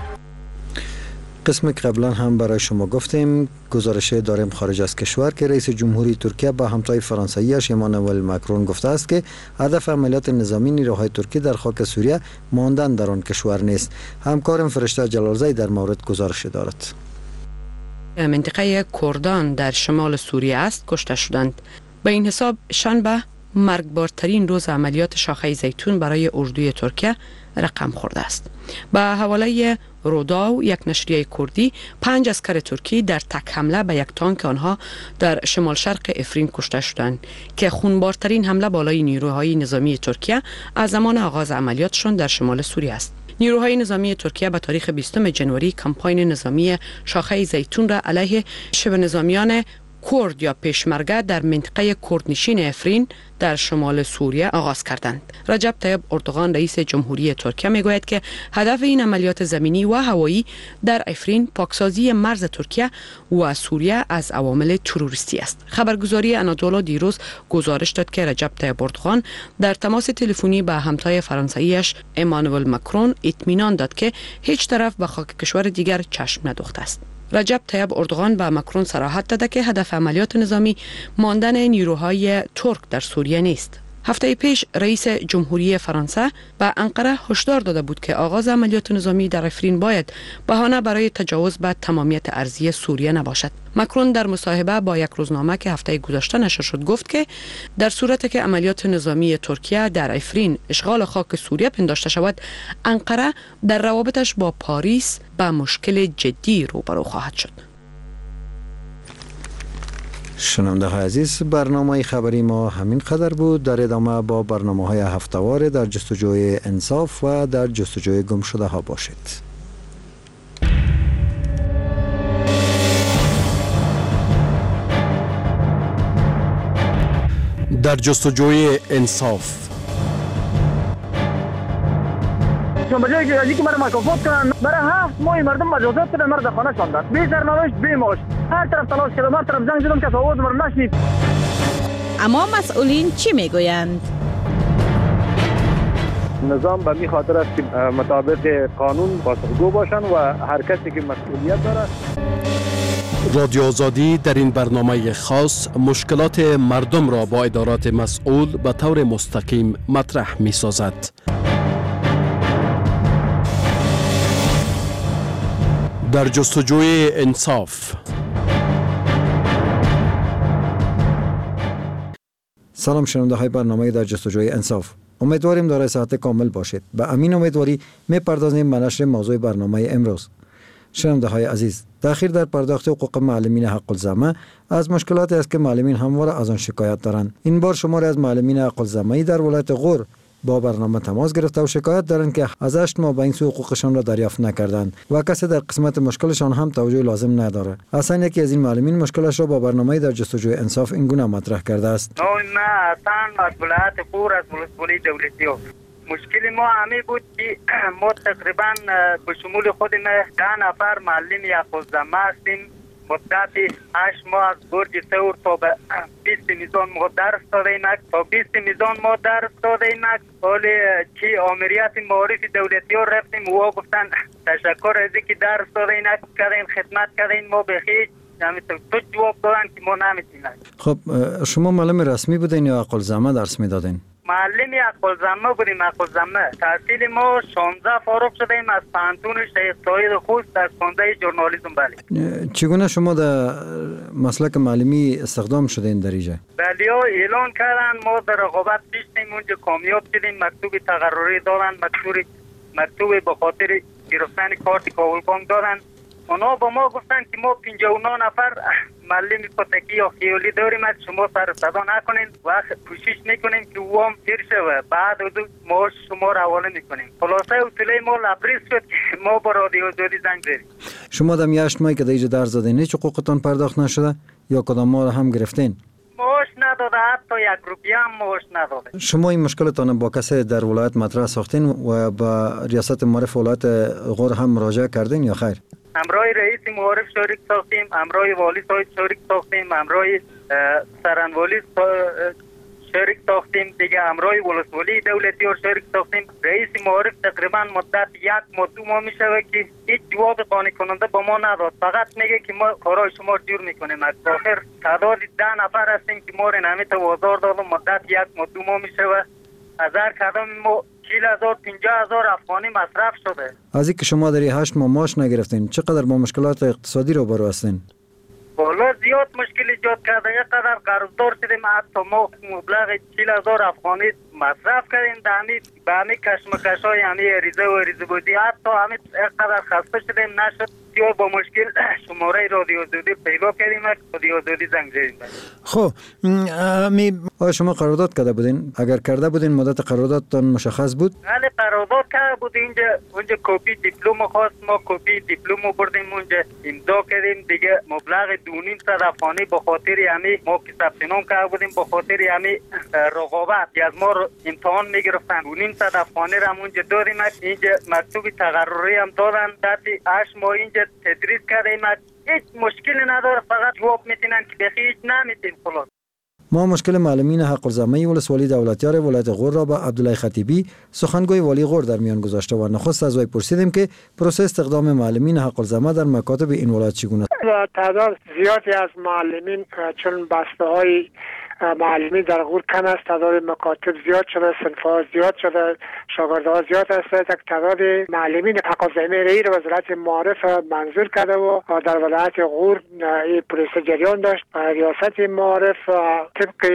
قسم قبلا هم برای شما گفتیم گزارش داریم خارج از کشور که رئیس جمهوری ترکیه با همتای فرانسویش امانوئل ماکرون گفته است که هدف عملیات نظامی نیروهای ترکی در خاک سوریه ماندن در آن کشور نیست. همکارم فرشته جلالزی در مورد گزارش دارد. منطقه کردان در شمال سوریه است کشته شدند. به این حساب شنبه مرگبارترین روز عملیات شاخه زیتون برای اردوی ترکیه رقم خورده است. به حواله روداو، یک نشریه کردی، 5 عسکر ترکی در تک حمله به یک تانک آنها در شمال شرق افرین کشته شدند که خونبارترین حمله بالای نیروهای نظامی ترکیه از زمان آغاز عملیاتشان در شمال سوریه است. نیروهای نظامی ترکیه به تاریخ 20 جنوری کمپاین نظامی شاخه زیتون را علیه شبه نظامیان کرد یا پیشمرگه در منطقه کردنشین افرین در شمال سوریه آغاز کردند. رجب طیب اردوغان رئیس جمهوری ترکیه میگوید که هدف این عملیات زمینی و هوایی در افرین پاکسازی مرز ترکیه و سوریه از عوامل تروریستی است. خبرگزاری انادولو دیروز گزارش داد که رجب طیب اردوغان در تماس تلفنی با همتای فرانسویش امانوئل ماکرون اطمینان داد که هیچ طرف به خاک کشور دیگر چشم ندوخته است. رجب طیب اردوغان به ماکرون صراحت داده که هدف عملیات نظامی ماندن نیروهای ترک در سوریه نیست. هفته پیش رئیس جمهوری فرانسه به انقره هشدار داده بود که آغاز عملیات نظامی در افرین باید بهانه برای تجاوز به تمامیت ارضی سوریه نباشد. ماکرون در مصاحبه با یک روزنامه که هفته گذشته نشر شد گفت که در صورتی که عملیات نظامی ترکیه در افرین اشغال خاک سوریه پنداشته شود، انقره در روابطش با پاریس به مشکل جدی روبرو خواهد شد. شنونده های عزیز، برنامه خبری ما همین قدر بود. در ادامه با برنامه های هفته‌وار در جستجوی انصاف و در جستجوی گم شده ها باشید. در جستجوی انصاف به جایی که ازی که مرا مکافات کنن، برای 7 ماه مردم مجازات کردن، مرا در خانه شاندن، بی سرنوشت بی معاش. هر طرف تلاش کردم، هر طرف زنگ زدم که آواز مرا نشنید. اما مسئولین چی میگویند؟ نظام به می خاطر است که مطابق قانون پاسخگو باشن و هر کسی که مسئولیت داره. رادیو آزادی در این برنامه خاص مشکلات مردم را با ادارات مسئول به طور مستقیم مطرح می سازد. در جستجوی انصاف. سلام شنونده های برنامه در جستجوی انصاف. امیدواریم دارای صحت کامل باشید. به امین امیدواری میپردازیم به نشر موضوع برنامه امروز. شنونده های عزیز، تأخیر در پرداخت حقوق معلمین حق الزحمه از مشکلاتی است که معلمین همواره از آن شکایت دارند. این بار شماری از معلمین حق الزحمه در ولایت غور با برنامه تماس گرفته و شکایت دارند که از 8 ماه به این سو حقوقشان را دریافت نکردند و کسی در قسمت مشکلشان هم توجه لازم نداره. اصلا یکی از این معلمین مشکلش را با برنامه در جستجوی انصاف این گونه مطرح کرده است. نه اصلا از ولایت غور از ولسوالی دولتی مشکل ما همین بود که ما تقریبا به شمول خود 10 نفر معلم حق الزحمه هستیم. مدت 8 ماه از برج ثور تا به 20 میزان ما درس دادیم، تا 20 میزان ما درس دادیم. حالی که آمریت معارف دولتی ها رفتیم و گفتن تشکر از اینکه درس دادیم کردیم، خدمت کردیم، ما بخیر تو جواب دادن که ما نمیتونیم. خب شما معلم رسمی بودین یا حق الزحمه درس میدادین؟ معلم حق الزحمه بودیم. حق الزحمه تحصیل ما 16 فارغ شدیم از پانتون شیخ سعید خوست در خانه ژورنالیسم. بله. چگونه شما در مسلک معلمی استخدام شدین در اینجا؟ بله اعلان کردن، ما در رقابت پیشتیم، اونجا کامیاب شدیم، مکتوب تقرری دادن، مکتوب به خاطر گرفتن کارت کابل دادن. اونا با ما گفتن که ما 59 نفر معلم کتکی یا خیالی داریم، از شما سر صدا نکنین و کوشش میکنیم که او هم پیر شوه، بعد ما شما رو حواله میکنیم. خلاصه اصوله ما لبریز شد که ما با رادیو آزادی زنگ زدیم. شما در 8 ماه که در اینجا درس دادین هیچ حقوقتان پرداخت نشده یا کدام ماه هم گرفتین؟ ماش نداده، حتی 1 روپیه هم معاش نداده. شما این مشکلتان با کسی در ولایت مطرح ساختین و با ریاست معارف ولایت غور هم مراجعه کردین یا خیر؟ همراه رئیس معارف شریک ساختیم، همراه والی صاحب شریک ساختیم، همراه سرانوالی شریک ساختیم، دیگه همراه ولسوالی دولتی ها شریک ساختیم. رئیس معارف تقریبا مدت 1 ماه 2 ماه میشه که هیچ جواب قانع کننده با ما نداد. فقط میگه که ما کارهای شما جور میکنیم. از آخر تعداد 10 نفر هستیم که ما رو نمیت وازار دادم. مدت 1 ماه 2 ماه میشه و از هر کدام ما 40,000 50,000 افغانی مصرف شده. از اینکه شما در 8 ماه معاش نگرفتین، چقدر با مشکلات اقتصادی روبرو هستین؟ والا زیاد مشکل ایجاد کرده. یک قدر قرضدار شدیم، حتی ما مبلغ 40,000 افغانی مصرف کردیم. به همین کشمکش های همین ریزه و ریزه بودی، حتی همین یک قدر خسته شدیم، نشد یا با مشکل شماره رادیو زودی پیدا کردیم، رادیو زودی زنگ زدیم. خب آیا شما قرارداد کرده بودین؟ اگر کرده بودین مدت قراردادتان مشخص بود؟ بله قرارداد کرده بود. اونجا کپی دیپلم خواست، ما کپی دیپلم بردیم اونجا امضا کردیم. دیگه مبلغ 2,500 افغانی به خاطر همین ما که ثبت نام کرده بودیم، به خاطر همین رقابت از ما رو امتحان میگرفتن. 2,500 افغانی رو اونجا دادیم. اینجا مکتوب تقرری هم دادن. بعد 8 ماه اینجا تدریس کردیم. هیچ مشکلی نداره، فقط جواب میتونن که بخی هیچ نمیتونیم. خلاص ما مشکل معلمین حق الزامه ولسوالی دولتیار ولایت غور را با عبدالله خطیبی سخنگوی والی غور در میان گذاشته و نخست از وی پرسیدیم که پروسه استخدام معلمین حق الزامه در مکاتب این ولایت چگونه است. تعداد زیادی از معلمین چون بسته‌های معلمی در غور کم است، تعداد مکاتب زیاد شده، صنف‌ها زیاد شده، شاگردها زیاد است. تعداد معلمین حق الزامه ری را وزارت معارف منظور کرده و در ولایت غور این پروسه جریان داشت. ریاست معارف طبق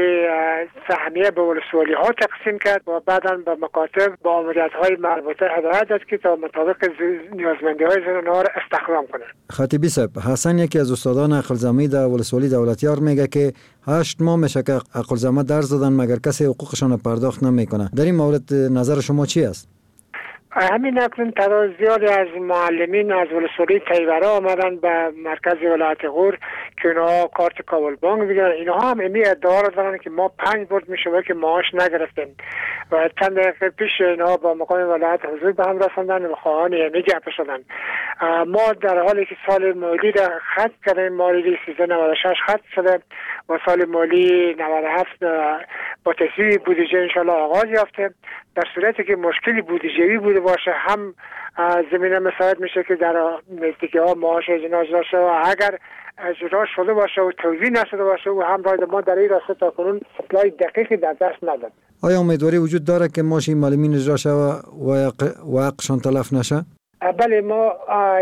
سهمیه به ولسوالی ها تقسیم کرد و بعداً به مکاتب با ماموریت‌های مربوطه هدایت داد که تا مطابق نیازمندی‌های آنها را استخدام کنند. خطیبی صاحب، حسن یکی از استادان حق الزامه در ولسوالی دولتیار میگه که 8 ماه میشه که حق الزامه درس دادن مگر کسی حقوقشان پرداخت نمیکنه. در این مورد نظر شما چی است؟ همین اکنون تعداد زیادی از معلمین از ولسوالی تیورا آمدن به مرکز ولایت غور که اونها کارت کابل بانک بگیرن. اینها هم امی ادعا را دارن که ما 5 برد میشه که معاش نگرفتیم و چند دقیقه پیش اینها با مقام ولایت حضور به هم رساندن و خواهان امی گپ شدن. ما در حالی که سال مالی را ختم کردیم، مالی 1396 ختم شده و سال مالی 97 با تصویب بودجه انشالله آغاز یافته. در صورتی که مشکلی بودجه‌ای بوده باشه هم زمینه مساعد میشه که در نزدیکی ها معاش اجرا شده و اگر اجرا شده باشه و توزیع نشده باشه و هم باید ما در این راسته تا کنون اطلاع دقیقی در دست نداریم. آیا امیدواری وجود داره که معاش معلمین اجرا شده و حقشان تلف نشه؟ بله، ما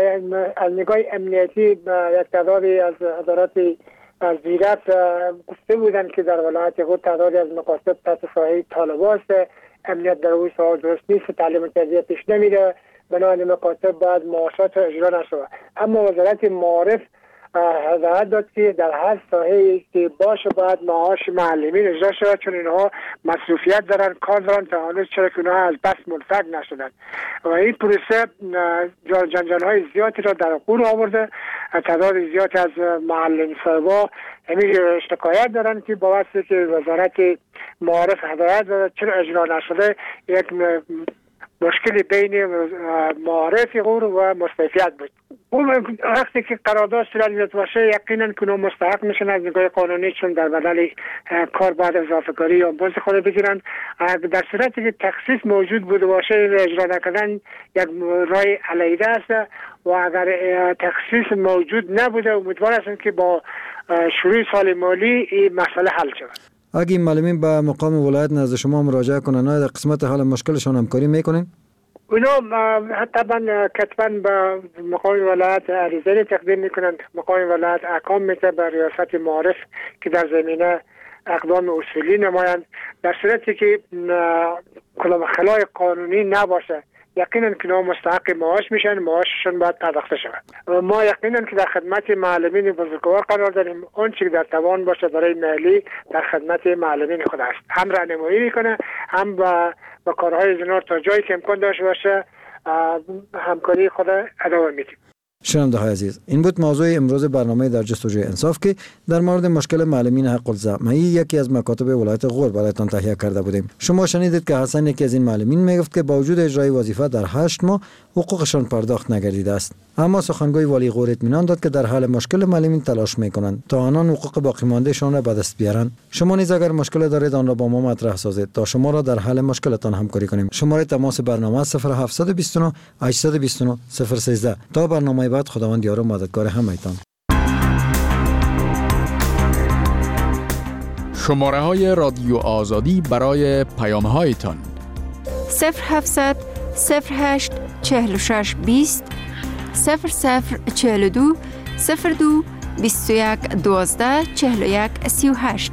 از نگاه امنیتی یک تعدادی از ادارات وزارت گفته بودن که در ولایت غور تعدادی از مکاتب تحت سایه طالبان است. امنیت در اون سوال درست نیست، تعلیم تربیت پیش نمیره، بنابراین مکاتب باید معاشات اجرا نشه. اما وزارت معارف هدایت داد که در هر ساحه‌ای که باشه باید معاش معلمین اجرا شود، چون اینها مصروفیت دارن، کار دارن، تا هنوز چرا که اینها از بس منفک نشدن و این پروسه جنجال‌های زیادی را در غور آورده. تعداد زیادی از معلم صاحبا همین شکایت دارن که با واسطه که وزارت معارف هدایت داده چرا اجرا نشده، یک مشکلی بین معارف غور و مستوفیت بود. اون وقتی که قرارداد صورت باشه یقینا که مستحق میشن از نگاه قانونی، چون در بدل کار بعد اضافه کاری یا مزد خود بگیرن. در صورتی که تخصیص موجود بوده باشه اجرا نکردن یک راه علیحده است و اگر تخصیص موجود نبوده امیدوار هستم که با شروع سال مالی این مسئله حل شود. اگه این معلمین به مقام ولایت نزد شما مراجعه کنن، در قسمت حل مشکلشون همکاری میکنین؟ اونا طبعا کتبا به مقام ولایت عریضه تقدیم میکنن. مقام ولایت احکام میده به ریاست معارف که در زمینه اقدام اصولی نمایند. در صورتی که خلای قانونی نباشه یقینا که مستحق معاش میشن، معاششون باید پرداخته شود. ما یقینا که در خدمت معلمین بزرگوار قرار داریم. اون چیزی در توان باشه برای ملی در خدمت معلمین خود است. هم راهنمایی میکنه، هم با کارهای زنار تا جایی که امکان داشته باشه همکاری خود ادامه میدیم. شنونده های عزیز، این بود موضوع امروز برنامه در جستجوی انصاف که در مورد مشکل معلمین حق الزعمه‌ای یکی از مکاتب ولایت غور برایتان تهیه کرده بودیم. شما شنیدید که حسن یکی از این معلمین میگفت که با وجود اجرای وظیفه در 8 ماه حقوقشان پرداخت نگردیده است. اما سخنگوی والی غور اطمینان داد که در حل مشکل معلمین تلاش میکنند تا آنان حقوق باقی ماندهشان را به دست بیارند. شما نیز اگر مشکل دارید آن را با ما مطرح سازید تا شما را در حل مشکلتان همکاری کنیم. شماره تماس برنامه 0729 829 013. تا برنامه بعد، خداوند یار و مددگار همه‌تان. شماره های رادیو آزادی برای پیام هایتان 0700 08 46 20 0042 02 21 12 41 38.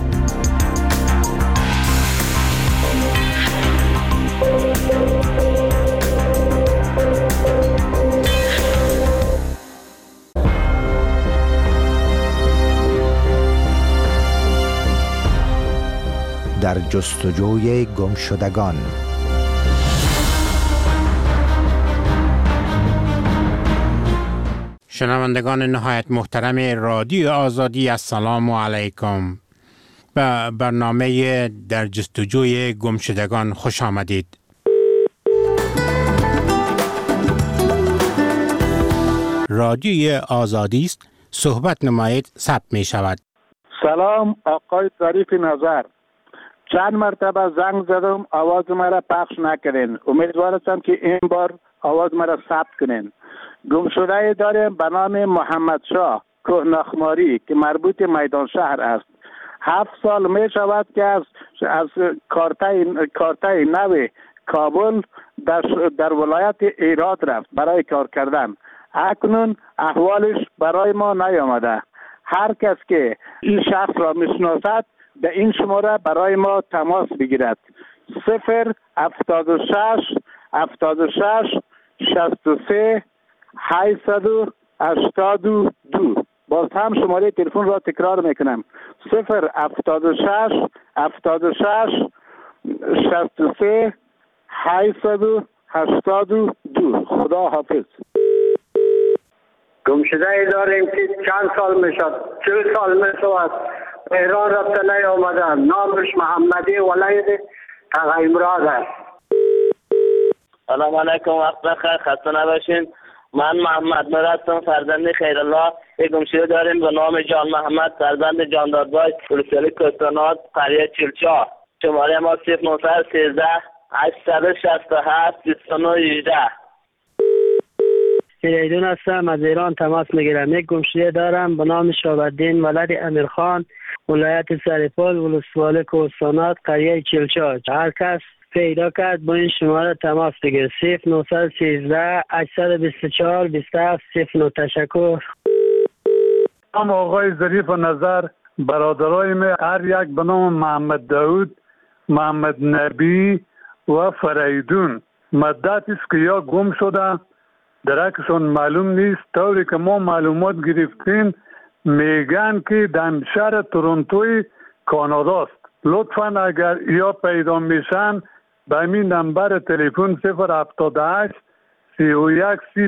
در جستجوی گمشدگان. شنوندگان نهایت محترم رادیو آزادی، السلام علیکم. به برنامه در جستجوی گمشدگان خوش آمدید. رادیو آزادی است، صحبت نمایید، ثبت می شود. سلام آقای ظریف نظر، چند مرتبه زنگ زدم، آواز مرا پخش نکردین. امیدوارم که این بار آواز مرا ثبت کنین. گمشده داریم به نام محمد شاه کوهنخماری که مربوط میدان شهر است. 7 سال می شود که از کارتای نو کابل در ولایت ایراد رفت برای کار کردن. اکنون احوالش برای ما نیامده. هر کس که این شخص را میشناسد به این شماره برای ما تماس بگیرد. 076 76 63 882. باز هم شماره تلفن را تکرار میکنم. 076 76 63 882. خدا حافظ. گمشده داریم که چند سال میشد، 40 سال میشود ایران رفته نیامده. نامش محمدی ولید تغیمراد است. سلام علیکم، وقت بخیر، خسته نباشین. من محمد نور هستم، فرزند خیرالله. یک گمشده داریم به نام جان محمد، فرزند جانداربای، ولسوالی کوهستانات، قریه چلچا. شماره ما 0913 867 2918. فریدون هستم، از ایران تماس میگیرم. یک گمشده دارم به نام شهاب‌الدین ولد امیرخان، ولایت سرپل، ولسوالی کوهستانات، قریه چلچا. هر کس پیدا کرد با این شماره تماس بگیر. 0913 824 27 09. تشکر. هم آقای ظریف نظر، برادرای من هر یک به نام محمد داود، محمد نبی و فریدون مدت است که یا گم شده، درکشون معلوم نیست. طوری که ما معلومات گرفتیم میگن که در شهر تورنتوی کاناداست. لطفا اگر یا پیدا میشن به این نمبر تلفن 078 31 30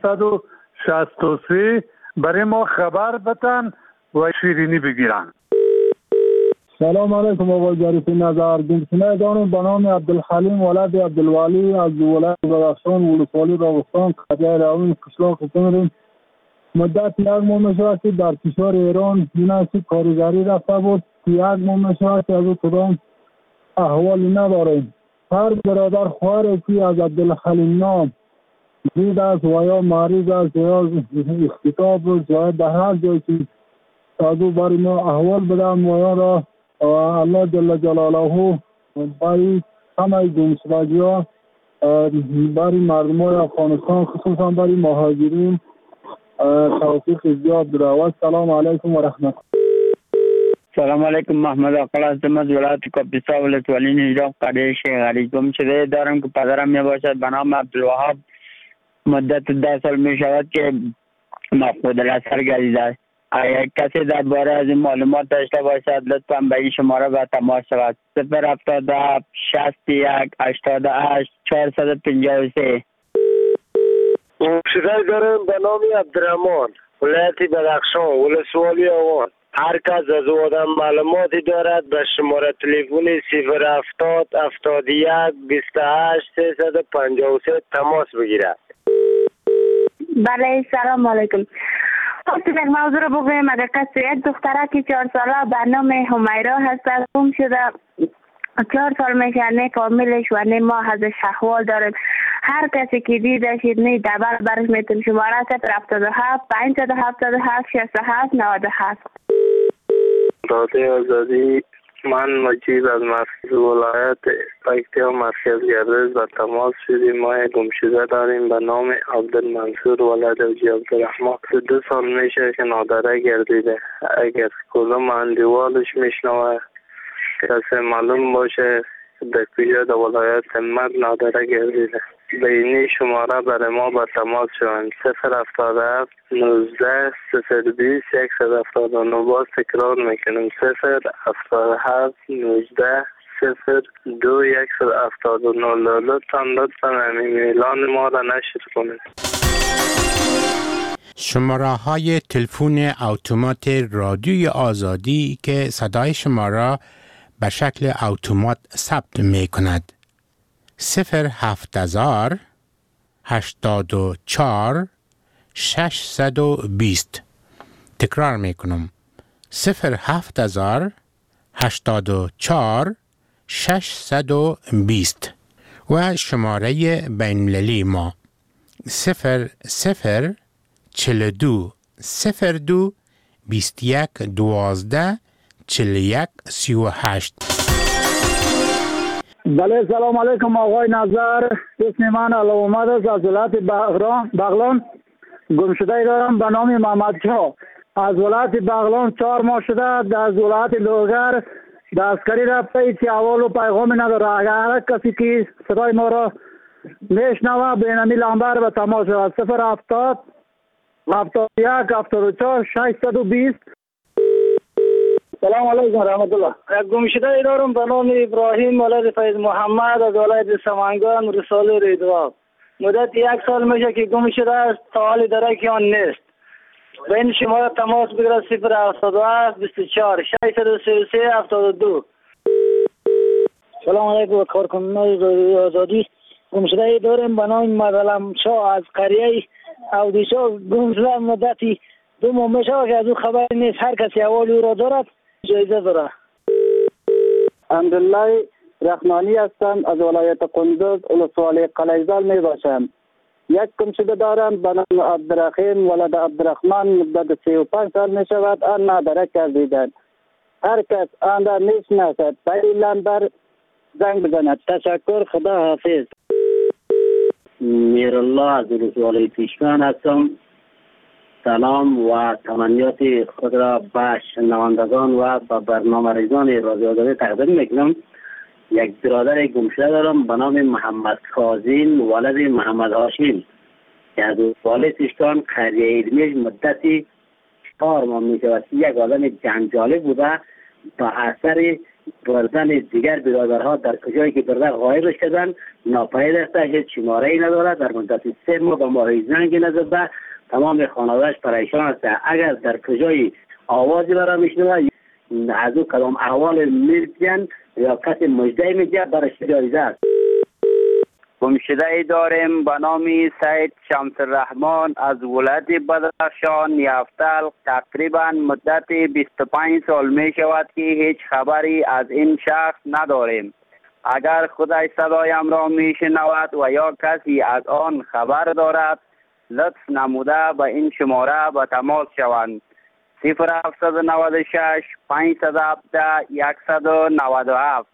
563 برای ما خبر بدن و شیرینی بگیرن. سلام علیکم آقای ظریف نظر. گمشده دارم به نام عبدالحلیم ولد عبدالولی از ولایت بدخشان، ولسوالی راغستان، قریه راوین، قشلاق تمرین. مدت 1 ماه میشود که در کشور ایران مناسب کارگری رفته بود. 1 ماه میشود که از او کدام احوالی نداریم. هر برادر خواهر که از عبدالحلیم نام زید است و یا مریض است یا اختطاب و شاید در هر جایی که از او برای ما احوال بدم و یا را الله جل جلاله برای همه گمشدگی ها، برای مردم های افغانستان، خصوصا برای مهاجرین توفیق زیاد بده. سلام علیکم و رحمت. سلام علیکم، محمد آقل هستم از ولایت کاپیسا، ولسوالی نجراب، قریه شیخ علی. گمشده دارم که پدرم می باشد به نام عبدالوهاب. مدت 10 سال می شود که مفقود الاثر گردیده. اگر کسی درباره از این معلومات داشته باشد لطفا به این شماره به تماس شود. 077 61 88 453. گمشده دارم به نام عبدالرحمن، ولایت بدخشان، ولسوالی آوان. هر کس از او آدم معلوماتی دارد به شماره تلفن 070 71 28 353 تماس بگیرد. بله سلام علیکم. خواستیم یک موضوع رو بگویم. اگر کسی یک دختره که 4 ساله به نام همیرا هست گم شده، 4 سال میشه نه کاملش و نه ما ازش احوال داریم. هر کسی که دیدش نه دبر برش میتونیم. شماره 077 577 67 97. رادیو آزادی، من مجید از مرکز ولایت پکتیا مرکز گردش به تماس شدیم. ما گمشده داریم به نام عبدالمنصور ولد حاجی عبدالرحمن. 2 سال میشه که نادره گردیده. اگر کدام اندیوالش میشنوه کسی معلوم باشه در کجا در ولایت همت نادره گردیده، به اینی شماره برای ما به تماس شوند. 077 19 020 179. باز تکرار میکنم 077 19 02 179. لطفا ایمیلان ما را نشر کنید. شماره های تلفن اتومات رادیوی آزادی که صدای شما را به شکل اتومات ثبت می کند: 070 84 620. تکرار می کنم: 070 84 620. و شماره بین‌المللی ما 00 42 02 21 12 41 38. بله سلام علیکم آقای نظر. اسم من علامت است از ولایت بغلان. گمشده دارم به نام محمد شاه. از ولایت بغلان 4 ماه شده از ولایت لوگر دستکاری رفته. هیچ احوال و پیغامی نداره. اگر هر کسی که صدای ما را میشنوه به نامی لنبر به تماس شود. 070 71 74 620. سلام علیکم رحمت الله. گمشده دارم به نام ابراهیم ولد فیض محمد از ولایت سمنگان رساله ریدوا. مدت 1 سال میشه که گم شده است، تا حال درک آن نیست. به این شماره تماس بگیرد 077 24 633 72. سلام علیکم کارکنان رادیو آزادی. گمشده دارم به نام مدلم شاه از قریه اودیشا. گم شده مدتی 2 ماه میشه که از او خبر نیست. هر کسی احوال او را دارد جایزه داره. حمدالله رحمانی هستم از ولایت قندوز ولسوالی قلیزال می باشم. یک گمشده دارم به نام عبدالرحیم ولد عبدالرحمن. مدت 35 سال می شود آن نادره گردیدند. هر کس آن را می شناسد به این لنبر زنگ بزند. تشکر، خدا حافظ. میرالله از ولسوالی پیشکان هستم. سلام و تمنیات خود را به شنوندگان و به برنامه‌ریزان رادیو آزادی تقدیم میکنم. یک برادر گمشده دارم به نام محمد کاظم ولد محمد هاشم که از ولسوالی پیشکان قریه ایدمیش مدتی 4 ماه میشود. یک آدم جنجالی بوده. به اثر بردن دیگر برادرها در کجایی که برده غایب شدن، ناپدید است. هیچ شماره‌ای ندارد. در مدت 3 ماه به ما زنگ نزده. تمام خانواده‌اش پریشان است. اگر در کجای آوازی برای میشنوه از او کدام احوال میرسن یا کسی مجده میگه برای جایزه است. گمشده داریم به نام سید شمس الرحمن از ولایت بدخشان یفتل. تقریبا مدت 25 سال می شود که هیچ خبری از این شخص نداریم. اگر خدای صدایم را می شنود و یا کسی از آن خبر دارد لطف نموده به این شماره به تماس شوند. 0796 517 197.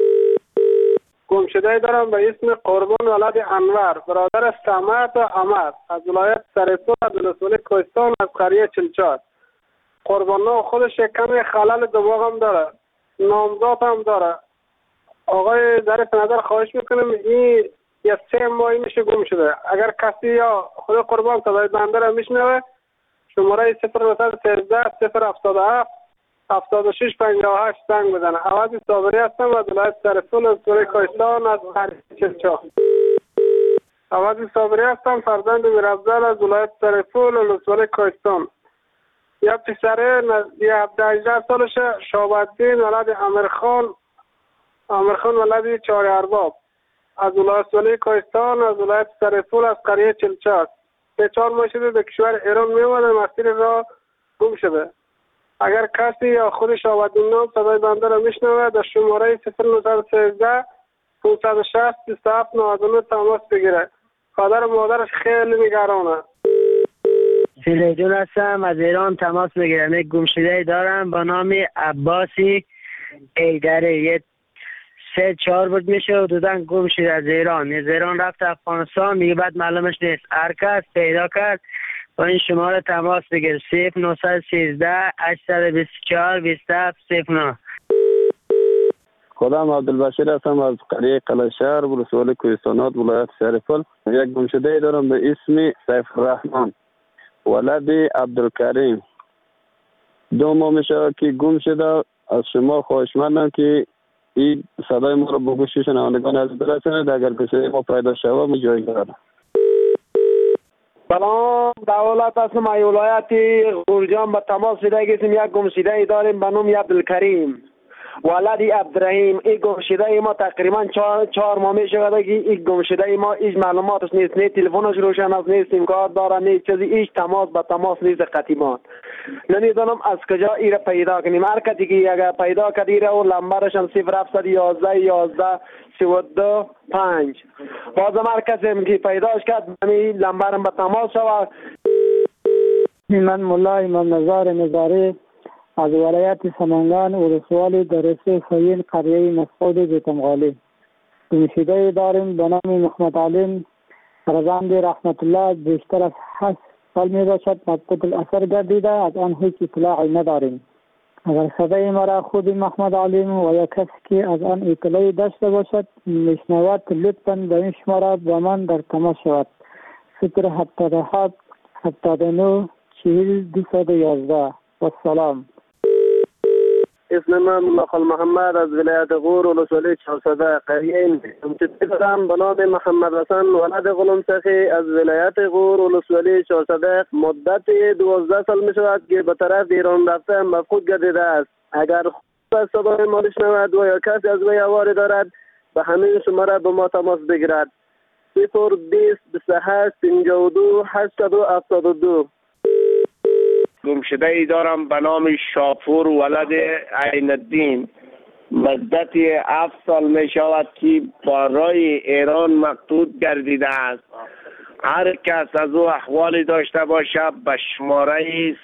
گمشده دارم به اسم قربان ولد انور، برادر سمت و عمر از ولایت سرپور از ولسوالی کوهستان از قریه چلچار. قربان خودش کمی خلل دماغ هم داره، نامزاد هم داره. آقای ظریف نظر خواهش میکنم این 3 ماهی میشه گم شده. اگر کسی یا خود قربان صدای بنده را میشنوه شماره 0913 077 76 58 زنگ بزنه. عوض صابری هستم از ولایت سرپور از ولسوالی کوهستان از قریه چلچار. عوض صابری هستم، فرزند میرافزل از ولایت سرپول ولسوالی کوهستان. یا پسر 17 سالشه، شهاب‌الدین ولد امیرخان ولد چهار ارباب از ولسوالی کوهستان از ولایت سرپول از قریه چلچاس. 3-4 ماه شده به کشور ایران میومده، مسیر را گم شده. اگر کسی یا خود شهاب‌الدین نام صدای بنده را میشنوه در شماره 0913 560 27 99 تماس بگیره. پدر و مادرش خیلی نگرانه. فریدون هستم، از ایران تماس بگیرم. یک گمشده دارم با نام عباسی ایدری. 3-4 بود میشه و دودن گم شده از ایران رفت افغانستان، دیگه بعد معلومش نیست. هر کس پیدا کرد با این شماره تماس بگیر. 0913 824 27 09. خودم عبدالبشیر هستم از قریه قلعه‌شهر ولسوالی کوهستانات ولایت سرپل. یک گمشده دارم به اسم سیف الرحمن ولد عبدالکریم. 2 ماه میشه که گم شده. از شما خواهشمندم که این صدای ما رو به گوش شنوندگان عزیز برسونید. اگر کسی ما پیدا شود ما جای دارم. سلام، دولت هستم از ولایت غورجان به تماس رسیدیم. یک گمشده داریم به نام عبدالکریم ولد عبدالرحیم. این گمشده ما تقریبا 4 ماه میشه که این گمشده ما هیچ معلوماتش نیست، نه تلفنش روشن است، نه سیم کارت داره، نه چیزی، هیچ تماس به تماس نیست قطیمان. نمیدونم از کجا ایره پیدا کنیم. هر کسی که اگر پیدا کرد ایره و لمبرش هم 0711 11 32 5. بازم هر کسی که پیداش کرد همین لمبرم به تماس شود. من ملا امام نزار نزاری از ولایت سمنگان ولسوالی درسته خیل قریه مسعود بیتمغالی. گمشده داریم به نام محمد علیم فرزند رحمت الله. بیشتر از 8 سال می باشد مفقود الاثر گردیده، از آن هیچ اطلاعی نداریم. اگر صدای مرا خود محمد علیم و یا کسی که از آن اطلاعی داشته باشد میشنود لطفاً به این شماره با من در تماس شود. 077 79 40 211. و سلام. اسم من مخل محمد از ولایت غور ولسوالی 400 قریه دارم به نام محمد حسن ولد غلام سخی از ولایت غور ولسوالی 400. مدت 12 سال می شود که به طرف ایران رفته مفقود گردیده است. اگر خود صدای ما بشنود و یا کسی از وی حوالی دارد به همین شماره به ما تماس بگیرد. 020 28 52 872. گمشده ای دارم به نام شاپور ولد عین الدین. مدت 7 سال می شود که برای ایران مقصود گردیده است. هر کس از او احوالی داشته باشد به شماره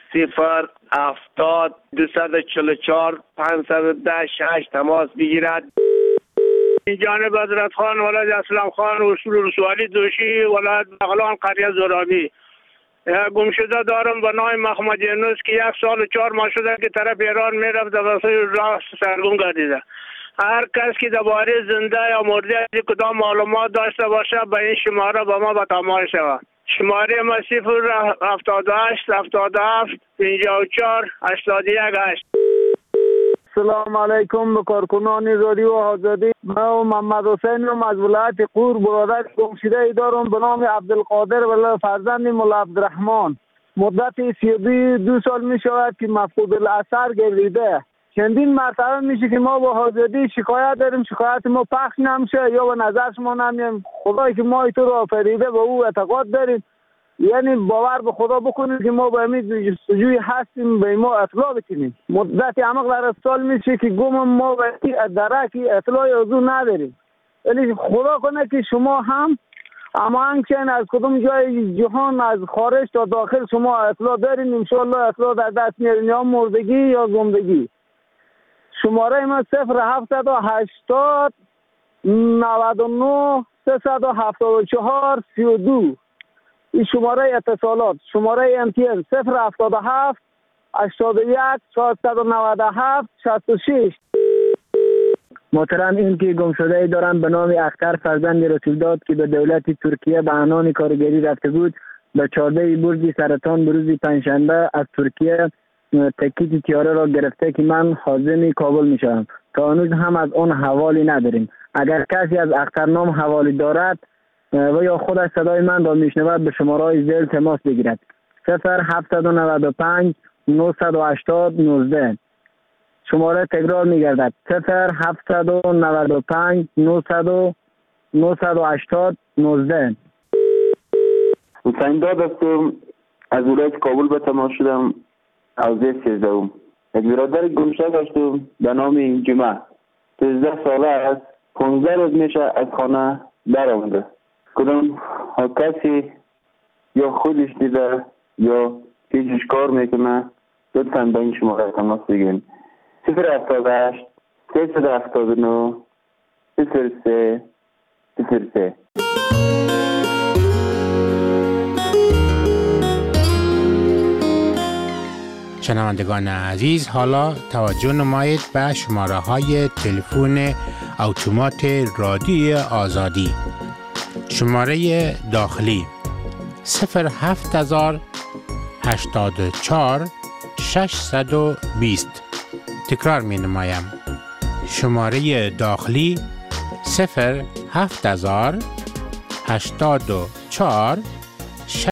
070 244 510 6 تماس بگیرد. این جانب حضرت خان ولد اسلام خان ولسوالی دوشی ولد بغلان قریه زرابی. گمشده دارم به نام محمد یونس که 1 سال و 4 ماه شده که طرف ایران میرفت در راه سرگم گردیده. هر کس که درباره زنده یا مرده از کدام معلومات داشته باشه به این شماره با ما به تماس شود. شماره ما 078 77 54 81 8. سلام علیکم به کارکنان رادیو آزادی. من محمد حسین از ولایت قور برادر گمشده ای دارم به نام عبدالقادر ولد فرزند مولا عبدالرحمن. مدت 32 سال می شود که مفقود الاثر گردیده. چندین مرتبه میشه که ما با آزادی شکایت داریم، شکایت ما پخش نمیشه یا به نظر شما نمیاد. خدایی که ما تو رو آفریده به او اعتقاد داریم، یعنی باور به خدا بکنید که ما به امید جستجوی هستیم به ما اطلاع بکنیم. مدت عمق در سال میشه که گم ما به درکی اطلاعی از او نداریم. یعنی خدا کنه که شما هم اما همچنین از کدوم جای جهان از خارج تا داخل شما اطلاع دارین، انشاءالله اطلاع در دست میارین، یا مردگی یا زندگی. شماره ما 0780 99 374 32. این شماره اتصالات. شماره امتیاز 077 81 497 66. محترم، این که گمشده ای دارم به نام اختر فرزند رسول داد که به دولت ترکیه به عنوان کارگری رفته بود. به 14 برج سرطان به روز پنجشنبه از ترکیه تکیت تیاره را گرفته که من خازن کابل می شوم. تا هنوز هم از آن حوالی نداریم. اگر کسی از اخترنام حوالی دارد و یا خودش صدای من را میشنود به شماره زیر تماس بگیرد. 0795 980 19. شماره تکرار میگردد 0795 980 19. حسین داد هستم، از ولایت کابل به تماس شدم. حوزه 13. یک برادر گم شده داشتم به نام جمعه. 13 ساله است. 15 روز میشه از خانه درآمده. کدام کسی یا خودش دیده یا پیشش کار میکنه، لطفاً با این شماره تماس بگیرید. 078 379 03 03. شنوندگان عزیز، حالا توجه نمایید به شماره های تلفن اتومات رادیوی آزادی. شماره داخلی 07084 620. تکرار می نمایم. شماره داخلی 07084